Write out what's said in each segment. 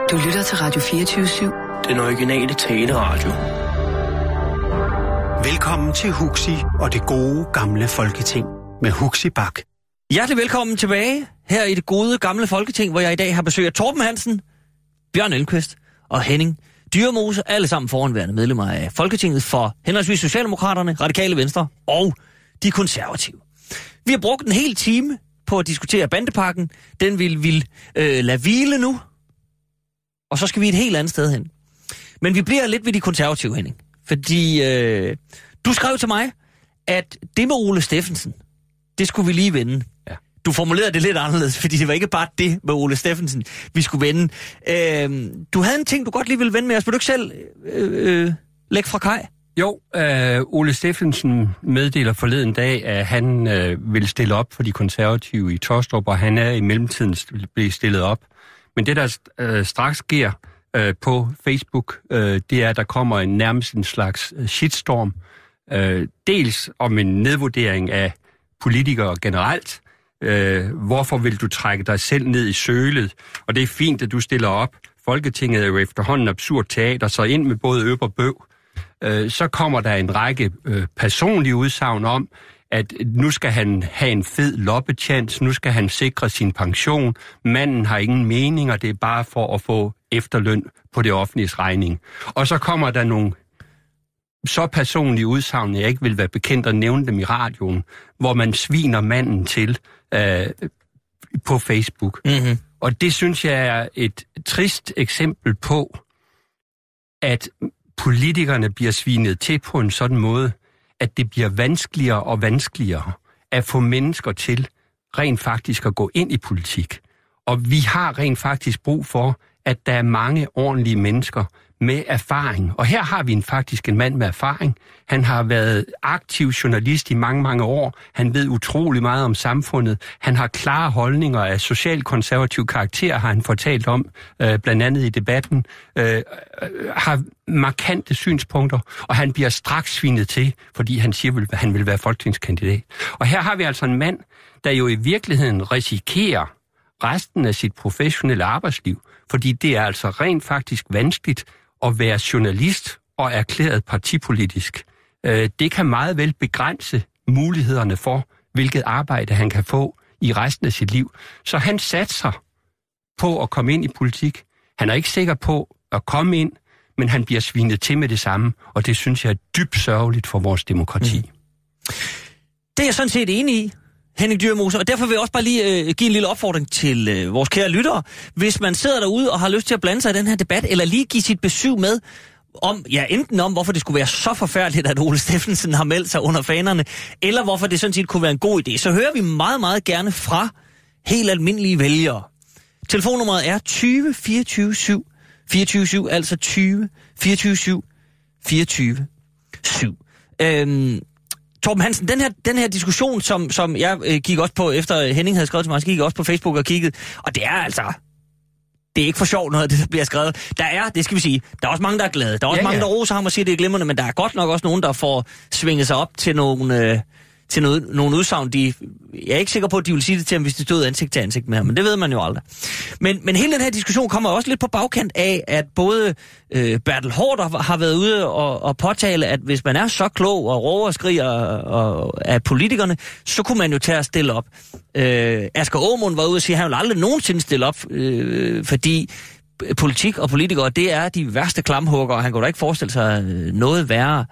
Du lytter til Radio 24/7. Den originale taleradio. Velkommen til Huxi og det gode gamle Folketing med Huxi Bak. Hjertelig velkommen tilbage her i det gode gamle Folketing, hvor jeg i dag har besøg af Torben Hansen, Bjørn Elmqvist og Henning Dyremose, alle sammen foranværende medlemmer af Folketinget for henholdsvis Socialdemokraterne, Radikale Venstre og de konservative. Vi har brugt en hel time på at diskutere bandepakken. Den vil vi lade hvile nu, og så skal vi et helt andet sted hen. Men vi bliver lidt ved de konservative, Henning. Fordi du skrev til mig, at det med Ole Steffensen, det skulle vi lige vende. Ja. Du formulerede det lidt anderledes, fordi det var ikke bare det med Ole Steffensen, vi skulle vende. Du havde en ting, du godt lige ville vende med os. Vil du ikke selv lægge fra kaj? Jo, Ole Steffensen meddeler forleden dag, at han vil stille op for de konservative i Taastrup, og han er i mellemtiden blevet stillet op. Men det, der straks sker på Facebook, det er, at der kommer nærmest en slags shitstorm. Dels om en nedvurdering af politikere generelt. Hvorfor vil du trække dig selv ned i sølet? Og det er fint, at du stiller op. Folketinget er jo efterhånden absurd teater, så ind med både øb og bøv. Så kommer der en række personlige udsagn om, at nu skal han have en fed loppechance, nu skal han sikre sin pension, manden har ingen meninger, det er bare for at få efterløn på det offentliges regning. Og så kommer der nogle så personlige udsagn, jeg ikke vil være bekendt at nævne dem i radioen, hvor man sviner manden til på Facebook. Mm-hmm. Og det synes jeg er et trist eksempel på, at politikerne bliver svinet til på en sådan måde, at det bliver vanskeligere og vanskeligere at få mennesker til rent faktisk at gå ind i politik. Og vi har rent faktisk brug for, at der er mange ordentlige mennesker med erfaring. Og her har vi faktisk en mand med erfaring. Han har været aktiv journalist i mange, mange år. Han ved utrolig meget om samfundet. Han har klare holdninger af socialkonservativ karakter, har han fortalt om, blandt andet i debatten. Har markante synspunkter, og han bliver straks svinet til, fordi han siger, at han vil være folketingskandidat. Og her har vi altså en mand, der jo i virkeligheden risikerer resten af sit professionelle arbejdsliv, fordi det er altså rent faktisk vanskeligt at være journalist og erklæret partipolitisk. Det kan meget vel begrænse mulighederne for, hvilket arbejde han kan få i resten af sit liv. Så han satser på at komme ind i politik. Han er ikke sikker på at komme ind, men han bliver svinet til med det samme, og det synes jeg er dybt sørgeligt for vores demokrati. Mm. Det er jeg sådan set enig i, Henning Dyremose, og derfor vil jeg også bare lige give en lille opfordring til vores kære lyttere. Hvis man sidder derude og har lyst til at blande sig i den her debat, eller lige give sit besøg med om, ja, enten om, hvorfor det skulle være så forfærdeligt, at Ole Steffensen har meldt sig under fanerne, eller hvorfor det sådan set kunne være en god idé, så hører vi meget, meget gerne fra helt almindelige vælgere. Telefonnummeret er 20 24 7 24/7, altså 20 24 7 24/7. Torben Hansen, den her diskussion, som jeg gik også på, efter Henning havde skrevet til mig, så gik jeg også på Facebook og kiggede, og det er altså, det er ikke for sjovt noget af det, der bliver skrevet. Der er, det skal vi sige, der er også mange, der er glade. Der er også mange, der roser ham og siger, det er glimrende, men der er godt nok også nogen, der får svinget sig op til nogle udsagn, jeg er ikke sikker på, at de vil sige det til ham, hvis de stod ansigt til ansigt med ham, men det ved man jo aldrig. Men hele den her diskussion kommer også lidt på bagkant af, at både Bertel Haarder har været ude og påtale, at hvis man er så klog og råber og skriger af politikerne, så kunne man jo tage at stille op. Asger Aamund var ude og sige, at han vil aldrig nogensinde stille op, fordi politik og politikere, det er de værste klamhugger, og han kunne da ikke forestille sig noget værre.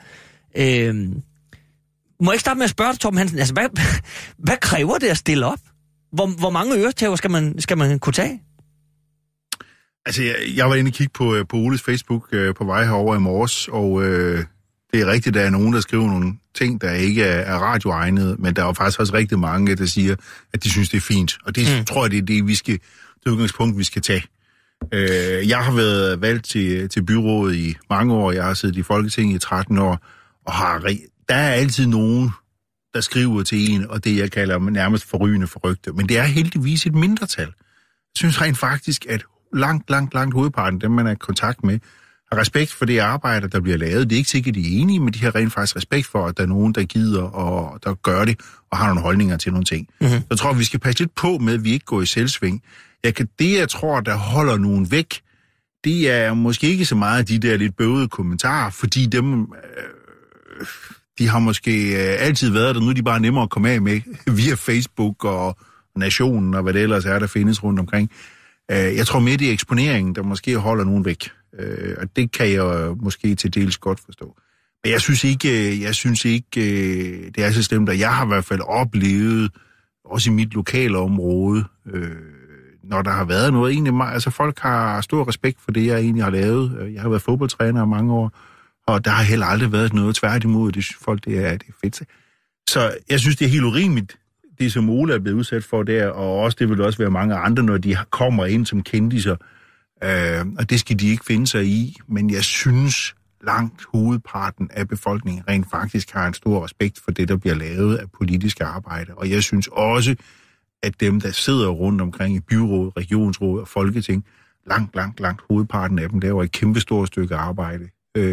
Må jeg ikke starte med at spørge dig, Torben Hansen, altså hvad kræver det at stille op? Hvor mange øretæver skal man kunne tage? Altså, jeg var inde og kigge på Oles Facebook på vej herover i morges, og det er rigtigt, der er nogen, der skriver nogle ting, der ikke er radioegnet, men der er jo faktisk også rigtig mange, der siger, at de synes, det er fint. Og det tror jeg, det er det udgangspunkt, vi skal tage. Jeg har været valgt til byrådet i mange år, jeg har siddet i Folketinget i 13 år, og der er altid nogen, der skriver til en, og det jeg kalder nærmest forrygende forrygte. Men det er heldigvis et mindretal. Jeg synes rent faktisk, at langt hovedparten, dem man er i kontakt med, har respekt for det arbejde, der bliver lavet. Det er ikke sikkert, de er enige, men de har rent faktisk respekt for, at der er nogen, der gider og der gør det, og har nogle holdninger til nogle ting. Mm-hmm. Så jeg tror, vi skal passe lidt på med, at vi ikke går i selvsving. Jeg tror, der holder nogen væk, det er måske ikke så meget de der lidt bøvede kommentarer, fordi dem, de har måske altid været der, nu er de bare nemmere at komme af med via Facebook og Nationen og hvad det ellers er, der findes rundt omkring. Jeg tror mere, det er eksponeringen, der måske holder nogen væk. Og det kan jeg måske til dels godt forstå. Men jeg synes ikke, det er så slemt, og jeg har i hvert fald oplevet, også i mit lokale område, når der har været noget, egentlig, altså folk har stor respekt for det, jeg egentlig har lavet. Jeg har været fodboldtræner i mange år, og der har heller aldrig været noget tværtimod. Det synes folk, det er fedt. Så jeg synes, det er helt urimeligt, det som Ole er blevet udsat for der, og også det vil også være mange andre, når de kommer ind som kendiser, og det skal de ikke finde sig i. Men jeg synes, langt hovedparten af befolkningen rent faktisk har en stor respekt for det, der bliver lavet af politiske arbejde. Og jeg synes også, at dem, der sidder rundt omkring i byråd, regionsråd og folketing, langt hovedparten af dem laver et kæmpestort stykke arbejde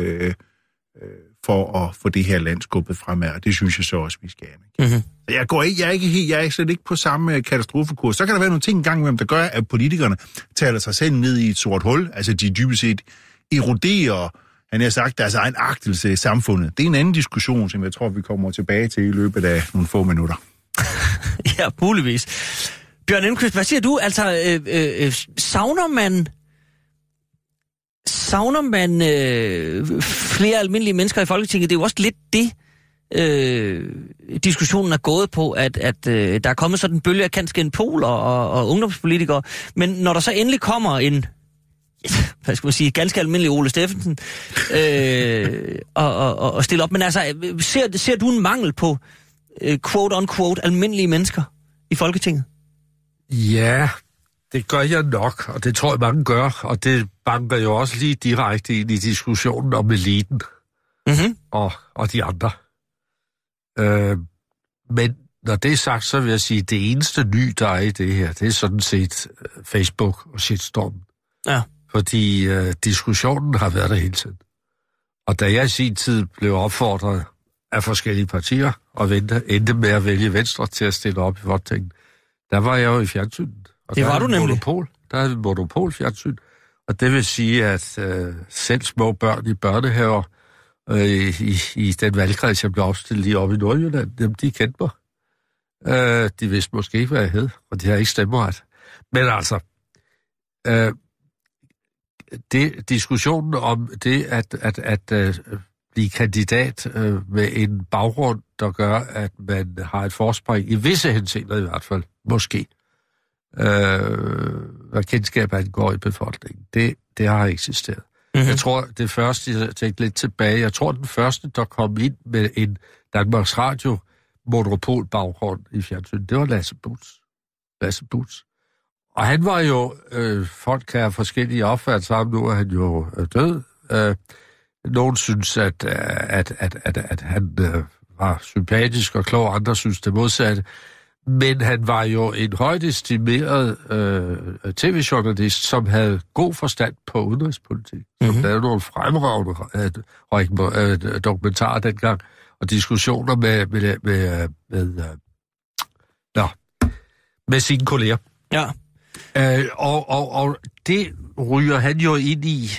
for at få det her land skubbet fremad, og det synes jeg så også, vi skal anerkende. Mm-hmm. Jeg er slet ikke på samme katastrofekurs. Så kan der være nogle ting engang imellem, der gør, at politikerne taler sig selv ned i et sort hul, altså de dybest set eroderer, han har sagt, deres egen agtelse i samfundet. Det er en anden diskussion, som jeg tror, vi kommer tilbage til i løbet af nogle få minutter. Ja, muligvis. Bjørn Elmquist, hvad siger du? Altså, savner man flere almindelige mennesker i Folketinget? Det er jo også lidt det, diskussionen er gået på, at der er kommet sådan en bølge af kanskændpoler og ungdomspolitikere. Men når der så endelig kommer en, hvad skal man sige, ganske almindelig Ole Steffensen og stille op. Men altså, ser du en mangel på quote-unquote almindelige mennesker i Folketinget? Ja, det gør jeg nok, og det tror jeg mange gør, og det banker jo også lige direkte ind i diskussionen om eliten og de andre. Men når det er sagt, så vil jeg sige, at det eneste nye, der er i det her, det er sådan set Facebook og shitstormen. Ja. Fordi diskussionen har været der hele tiden. Og da jeg i sin tid blev opfordret af forskellige partier og endte med at vælge Venstre til at stille op i Folketinget, der var jeg jo i fjernsynet. Og det var du nemlig. Der er et monopolfjernsyn. Og det vil sige, at selv små børn i børnehaver i den valgkreds, jeg blev opstillet lige oppe i Nordjylland, de kendte mig. De vidste måske ikke, hvad jeg hed, og de har ikke stemmeret. Men altså, diskussionen om det at blive kandidat med en baggrund, der gør, at man har et forspring, i visse henseender i hvert fald, måske, hvad kendskab angår i befolkningen. Det har eksisteret. Mm-hmm. Jeg tror, det første, jeg tænkte lidt tilbage, jeg tror, den første, der kom ind med en Danmarks Radio monopolbaggrund i fjernsyn, det var Lasse Buts. Og han var jo, folk kan have forskellige opfattelser om, nu er han jo død. Nogen synes, at han var sympatisk og klog, andre synes det modsatte. Men han var jo en højt estimeret tv-journalist, som havde god forstand på udenrigspolitik. Som lavede nogle fremragende dokumentarer dengang, og diskussioner med sine kolleger. Ja. Og det ryger han jo ind i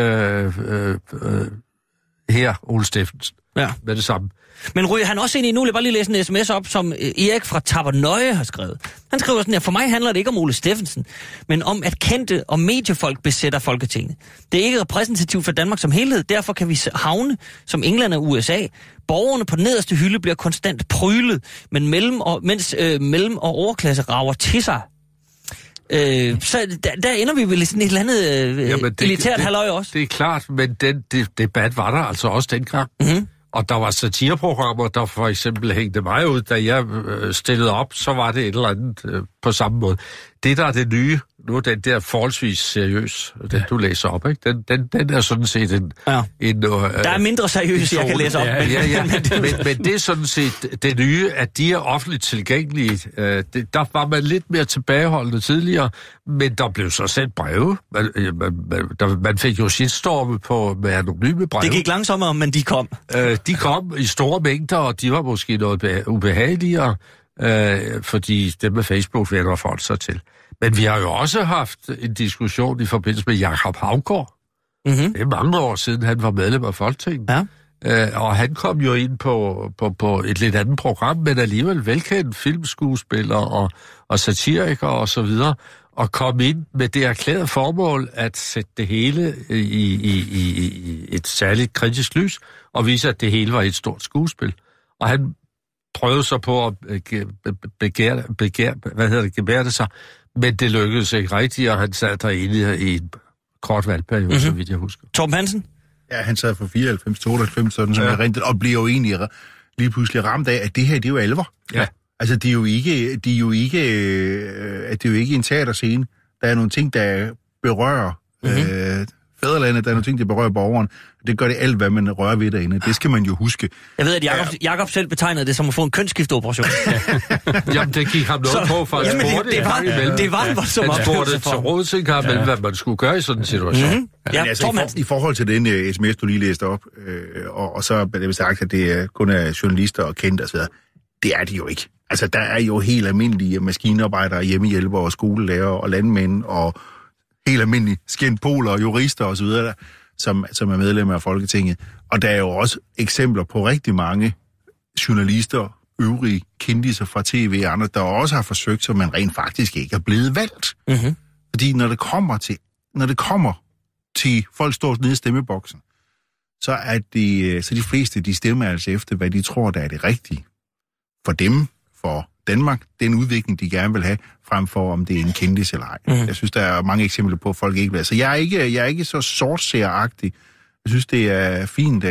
her, Ole Steffensen. Ja. Med det samme. Men ryger han også ind i, nu vil jeg bare lige læse en sms op, som Erik fra Tabernøje har skrevet. Han skriver sådan her: for mig handler det ikke om Ole Steffensen, men om at kendte og mediefolk besætter Folketinget. Det er ikke repræsentativt for Danmark som helhed, derfor kan vi havne som England og USA. Borgerne på den nederste hylde bliver konstant prylet, men mens mellem- og overklasse rager til sig. Så der ender vi vel i sådan et eller andet elitært halløj også. Det er klart, men den debat var der altså også dengang. Mm-hmm. Og der var satireprogrammer, der for eksempel hængte mig ud, da jeg stillede op, så var det et eller andet på samme måde. Det, der er det nye, nu er den der forholdsvis seriøs, den du læser op, ikke? Den er sådan set en der er mindre seriøs, jeg kan læse op. Ja. men det er sådan set det nye, at de er offentligt tilgængelige. Der var man lidt mere tilbageholdende tidligere, men der blev så sendt breve. Man fik jo shitstorme med anonyme breve. Det gik langsommere, men de kom. De kom i store mængder, og de var måske noget ubehageligere, fordi det med Facebook vender folk så til. Men vi har jo også haft en diskussion i forbindelse med Jakob Haugaard. Mm-hmm. Det er mange år siden, han var medlem af Folketinget. Ja. Og han kom jo ind på et lidt andet program, men alligevel velkendt filmskuespiller og satiriker og så videre, og kom ind med det erklærede formål at sætte det hele i et særligt kritisk lys, og vise, at det hele var et stort skuespil. Og han prøvede så på at gebære det sig, men det lykkedes ikke rigtigt, og han sad derinde i en kort valgperiode, så vidt jeg husker. Torben Hansen? Ja, han sad fra 94 til 98, sådan som jeg rent, og bliver jo egentlig lige pludselig ramt af, at det her, det er jo alvor. Ja. Altså, det er jo ikke en teaterscene. Der er nogle ting, der berører fædrelandet, der er nogle ting, der berører borgeren. Det gør det alt, hvad man rører ved derinde. Det skal man jo huske. Jeg ved, at Jakob selv betegnede det som at få en kønsskifteoperation. Jamen, det gik ham noget på, for at spurgte det var en voldsom oplevelse for ham. Han spurgte til rådsinkar mellem, hvad man skulle gøre i sådan en situation. Mm-hmm. Ja, altså, i forhold til den sms, du lige læste op, og så blev det sagt, at det kun er journalister og kendte osv., det er de jo ikke. Altså, der er jo helt almindelige maskinarbejdere, hjemmehjælpere og skolelærer og landmænd og helt almindelige skændpoler og jurister osv., som er medlemmer af Folketinget. Og der er jo også eksempler på rigtig mange journalister, øvrige kendiser fra tv og andre, der også har forsøgt, så man rent faktisk ikke er blevet valgt. Mm-hmm. Fordi når det kommer til folk står nede i stemmeboksen, så er de fleste, de stemmer altså efter, hvad de tror, der er det rigtige for dem, for Danmark, den udvikling, de gerne vil have, frem for om det er en kendis eller ej. Mm. Jeg synes, der er mange eksempler på, at folk ikke vil. Så jeg er ikke så sortseeragtig. Jeg synes, det er fint,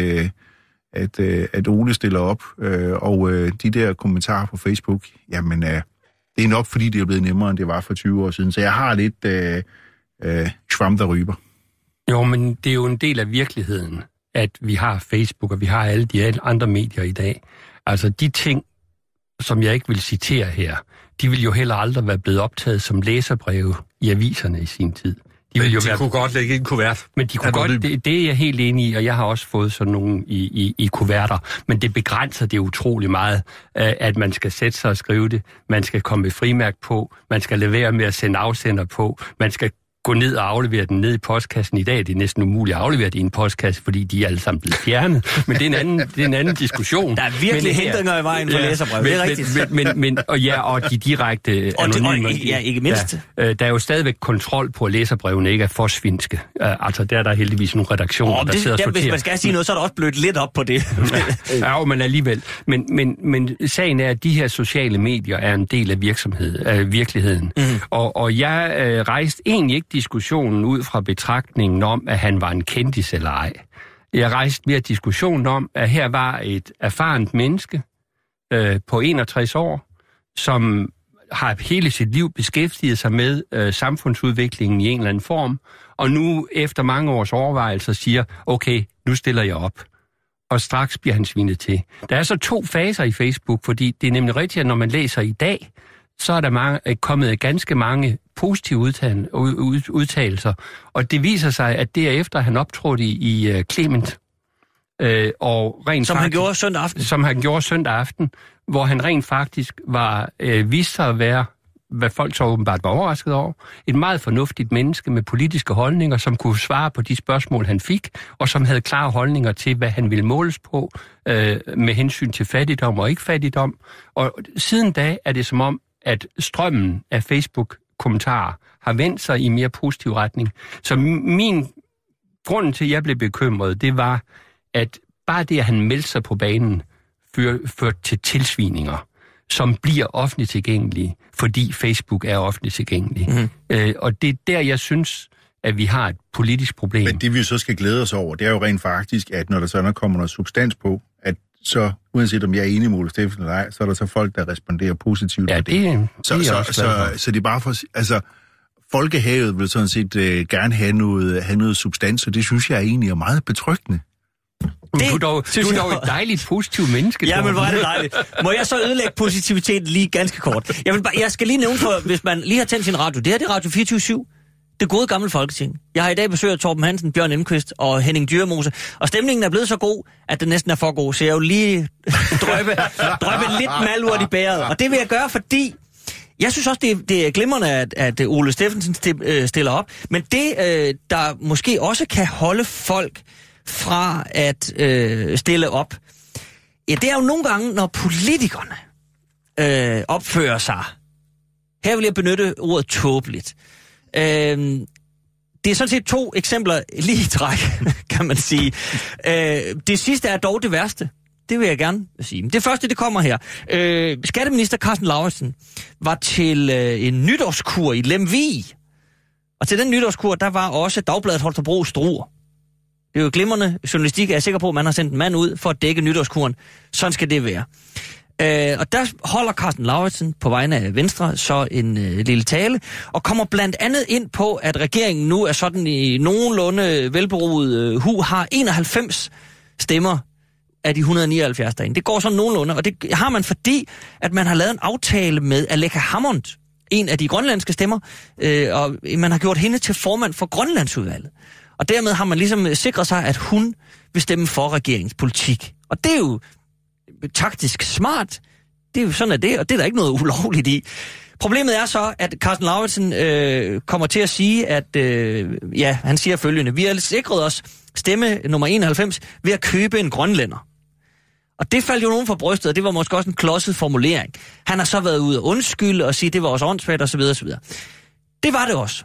at Ole stiller op, og de der kommentarer på Facebook, jamen, det er nok, fordi det er blevet nemmere, end det var for 20 år siden. Så jeg har lidt schwam, der ryber. Jo, men det er jo en del af virkeligheden, at vi har Facebook, og vi har alle de andre medier i dag. Altså, de ting, som jeg ikke vil citere her, de vil jo heller aldrig være blevet optaget som læserbreve i aviserne i sin tid. De kunne godt lægge en kuvert. Men de kunne godt, det er jeg helt enig i, og jeg har også fået sådan nogle i kuverter. Men det begrænser det utrolig meget, at man skal sætte sig og skrive det. Man skal komme med frimærk på. Man skal levere med at sende afsender på. Man skal gå ned og aflevere den ned i postkassen. I dag det er næsten umuligt at aflevere det i en postkasse, fordi de er alle sammen blevet fjernet. Men det er en anden diskussion. Der er virkelig hindringer i vejen for læserbrev, det er rigtigt. Og de direkte anonyme. Ja, ikke mindst. Der er jo stadigvæk kontrol på, at læserbrevene ikke er for svinske. Altså, der er der heldigvis nogle redaktioner, der sidder og sorterer. Hvis man skal sige noget, så er der også blødt lidt op på det. Ja, men alligevel. Men sagen er, at de her sociale medier er en del af virkeligheden. Mm. Og jeg rejste egentlig ikke diskussionen ud fra betragtningen om, at han var en kendis eller ej. Jeg rejste mere diskussionen om, at her var et erfarent menneske på 61 år, som har hele sit liv beskæftiget sig med samfundsudviklingen i en eller anden form, og nu efter mange års overvejelser siger, okay, nu stiller jeg op. Og straks bliver han svinet til. Der er så 2 faser i Facebook, fordi det er nemlig rigtigt, at når man læser i dag, så er der kommet ganske mange positive udtalelser, og det viser sig, at derefter han optrådte i Clement, og rent som faktisk, han gjorde søndag aften. Som han gjorde søndag aften, hvor han rent faktisk viste sig at være, hvad folk så åbenbart var overrasket over, et meget fornuftigt menneske med politiske holdninger, som kunne svare på de spørgsmål, han fik, og som havde klare holdninger til, hvad han ville måles på, med hensyn til fattigdom og ikke fattigdom. Og siden da er det som om, at strømmen af Facebook-kommentarer har vendt sig i mere positiv retning. Så grunden til, at jeg blev bekymret, det var, at bare det, at han meldte sig på banen, førte til tilsvininger, som bliver offentligt tilgængelige, fordi Facebook er offentligt tilgængelig. Mm. Og det er der, jeg synes, at vi har et politisk problem. Men det, vi så skal glæde os over, det er jo rent faktisk, at når der sådan kommer noget substans på, at så, uanset om jeg er enig med Ole Steffensen eller ej, så er der så folk, der responderer positivt på det. Så det er bare for... Altså, folkehavet vil sådan set gerne have noget substans, og det synes jeg egentlig er meget betryggende. Du er dog et dejligt positivt menneske. Ja, men hvor er det dejligt. Må jeg så ødelægge positiviteten lige ganske kort? Jeg skal lige nævne, for hvis man lige har tændt sin radio. Det her det er Radio 24/7. Det gode gamle Folketing. Jeg har i dag besøgt Torben Hansen, Bjørn Elmquist og Henning Dyremose. Og stemningen er blevet så god, at den næsten er for god. Så jeg vil lige drøbe lidt malurt i bæret. Og det vil jeg gøre, fordi Jeg synes også, det er glimrende, at Ole Stephensen stiller op. Men det, der måske også kan holde folk fra at stille op, ja, det er jo nogle gange, når politikerne opfører sig. Her vil jeg benytte ordet tåbeligt. Det er sådan set 2 eksempler lige i træk, kan man sige. Det sidste er dog det værste. Det vil jeg gerne sige. Det første, det kommer her. Skatteminister Karsten Lauritzen var til en nytårskur i Lemvig. Og til den nytårskur, der var også Dagbladet Holstebro Struer. Det er jo glimrende journalistik. Jeg er sikker på, at man har sendt en mand ud for at dække nytårskuren. Sådan skal det være. Og der holder Karsten Lauritzen på vegne af Venstre så en lille tale, og kommer blandt andet ind på, at regeringen nu er sådan i nogenlunde velberoet har 91 stemmer af de 179 derinde. Det går sådan nogenlunde, og det har man fordi, at man har lavet en aftale med Aleqa Hammond, en af de grønlandske stemmer, og man har gjort hende til formand for Grønlandsudvalget. Og dermed har man ligesom sikret sig, at hun vil stemme for regeringspolitik. Og det er jo taktisk smart. Det er jo sådan, at det, og det er der ikke noget ulovligt i. Problemet er så, at Karsten Lauritzen kommer til at sige, at han siger følgende: vi har sikret os stemme nummer 91 ved at købe en grønlænder. Og det faldt jo nogen for brystet, og det var måske også en klodset formulering. Han har så været ude og undskylde og sige, at det var også åndssvagt osv. osv. Det var det også.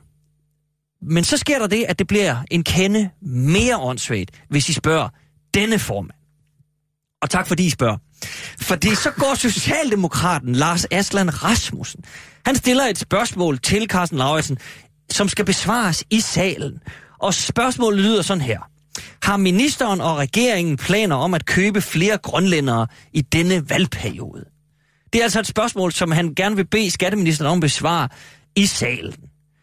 Men så sker der det, at det bliver en kende mere åndssvagt, hvis I spørger denne formand. Og tak fordi I spørger. Fordi så går socialdemokraten Lars Aslan Rasmussen. Han stiller et spørgsmål til Karsten Lauritzen, som skal besvares i salen. Og spørgsmålet lyder sådan her: har ministeren og regeringen planer om at købe flere grønlændere i denne valgperiode? Det er altså et spørgsmål, som han gerne vil bede skatteministeren om at besvare i salen.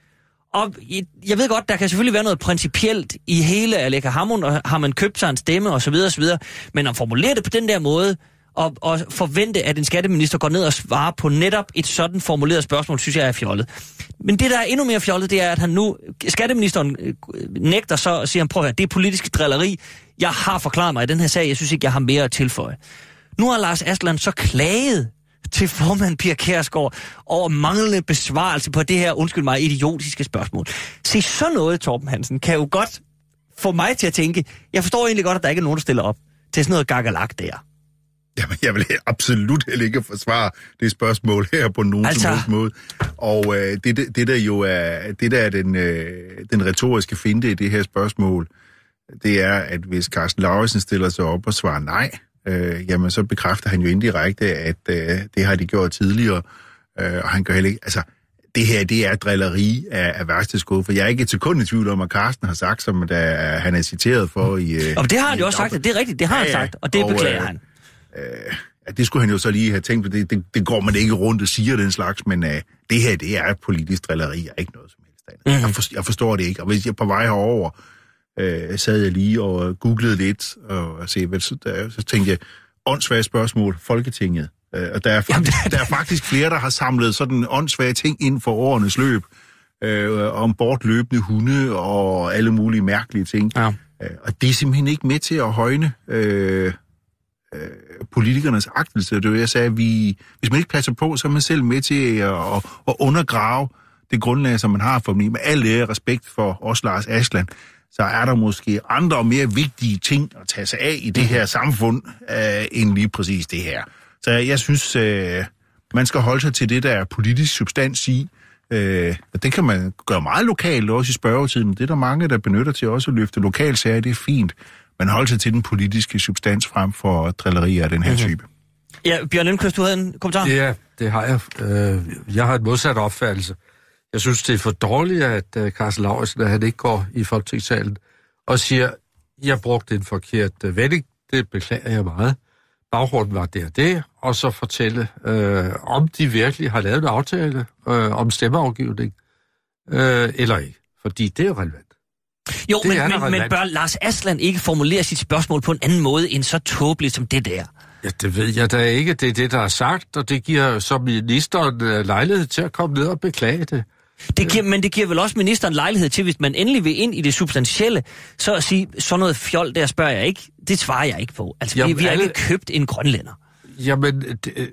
Og jeg ved godt, der kan selvfølgelig være noget principielt i hele Aleqa Hammond, og har man købt sig en stemme osv. osv. Men at formulere det på den der måde, og forvente, at en skatteminister går ned og svarer på netop et sådan formuleret spørgsmål, synes jeg er fjollet. Men det, der er endnu mere fjollet, det er, at han nu, skatteministeren nægter så og siger, prøv at høre, det er politisk drilleri. Jeg har forklaret mig i den her sag, jeg synes ikke, jeg har mere at tilføje. Nu har Lars Aslan så klaget til formand Pia Kjærsgaard over manglende besvarelse på det her, undskyld mig, idiotiske spørgsmål. Se, sådan noget, Torben Hansen, kan jo godt få mig til at tænke, jeg forstår egentlig godt, at der ikke er nogen, der stiller op til sådan noget gakkelak der. Jamen, jeg vil absolut heller ikke forsvare det spørgsmål her på nogen som helst måde. Og det der jo er, det der er den retoriske finte i det her spørgsmål, det er, at hvis Karsten Lauritzen stiller sig op og svarer nej, jamen så bekræfter han jo indirekte, at det har de gjort tidligere, og han gør heller ikke, altså det her, det er drilleri af værste skål, for jeg er ikke et sekund i tvivl om, at Karsten har sagt, som han er citeret for i... Og det har han jo også sagt, det er rigtigt, det har han sagt, og det beklager han. Det skulle han jo så lige have tænkt på, det går man ikke rundt og siger den slags, men det her, det er politisk drilleri, og ikke noget som helst. Mm-hmm. Jeg forstår det ikke, og hvis jeg på vej herover sad jeg lige og googlede lidt, og så tænkte jeg, åndssvage spørgsmål, Folketinget. Og der er faktisk flere, der har samlet sådan åndssvage ting ind for årenes løb, om bortløbende hunde og alle mulige mærkelige ting. Ja. Og det er simpelthen ikke med til at højne politikernes agtelse. Det var jeg sagde, hvis man ikke passer på, så er man selv med til at undergrave det grundlag, som man har for dem. Med al respekt for os, Lars Aslan, så er der måske andre og mere vigtige ting at tage sig af i det her samfund, end lige præcis det her. Så jeg synes, man skal holde sig til det, der er politisk substans i. Det kan man gøre meget lokalt, også i spørgetiden. Det er der mange, der benytter til også at løfte lokalsager. Det er fint. Man holder sig til den politiske substans frem for drillerier af den her type. Ja, Bjørn Lindqvist, du havde en kommentar? Ja, det har jeg. Jeg har et modsat opfattelse. Jeg synes, det er for dårligt, at Karsten Lauritzen, at han ikke går i Folketingssalen og siger, jeg brugte en forkert vending. Det beklager jeg meget. Baggrunden var det, og så fortælle, om de virkelig har lavet en aftale om stemmeafgivning, eller ikke. Fordi det er relevant. Jo, men bør Lars Aslan ikke formulere sit spørgsmål på en anden måde, end så tåbeligt som det der? Ja, det ved jeg da ikke. Det er det, der er sagt, og det giver som ministeren lejlighed til at komme ned og beklage det. Men det giver vel også ministeren lejlighed til, hvis man endelig vil ind i det substantielle, så at sige, sådan noget fjol, der spørger jeg ikke, det svarer jeg ikke på. Altså, jamen, vi har ikke købt en grønlænder. Jamen,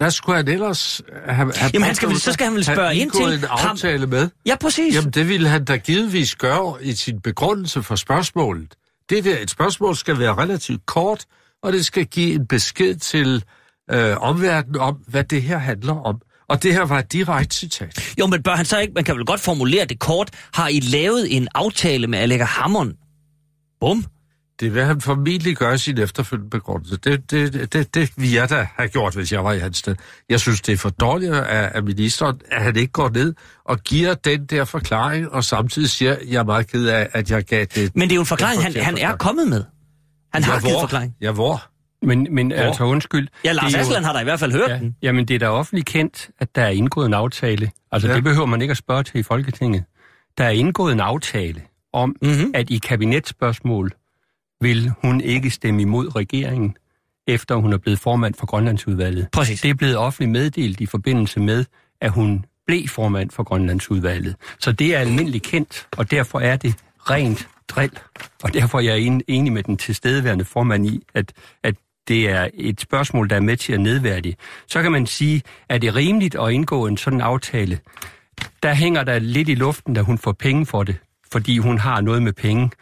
Hvad skulle han ellers have Jamen, så skal han vel spørge ind til en aftale med? Ja, præcis. Jamen, det ville han da givetvis gøre i sin begrundelse for spørgsmålet. Et spørgsmål skal være relativt kort, og det skal give en besked til omverdenen om, hvad det her handler om. Og det her var et direkte citat. Jo, men bør han så ikke, man kan vel godt formulere det kort, har I lavet en aftale med Aleqa Hammond? Bum. Det vil han formentlig gøre sin efterfølgende begrundelse. Det vil jeg da have gjort, hvis jeg var i hans sted. Jeg synes, det er for dårligt af ministeren, at han ikke går ned og giver den der forklaring, og samtidig siger, jeg er meget ked af, at jeg gav det. Men det er jo en forklaring, han er kommet med. Han har givet forklaring. Ja, hvor? Men altså undskyld. Ja, Lars Aslan har da i hvert fald hørt den. Jamen, det er da offentligt kendt, at der er indgået en aftale. Altså, det behøver man ikke at spørge til i Folketinget. Der er indgået en aftale om, at i kabinetsspørgsmål vil hun ikke stemme imod regeringen, efter hun er blevet formand for Grønlandsudvalget. Præcis. Det er blevet offentligt meddelt i forbindelse med, at hun blev formand for Grønlandsudvalget. Så det er almindeligt kendt, og derfor er det rent drill. Og derfor er jeg enig med den tilstedeværende formand i, at det er et spørgsmål, der er med til at nedværdige. Så kan man sige, at det er rimeligt at indgå en sådan aftale. Der hænger der lidt i luften, da hun får penge for det, fordi hun har noget med penge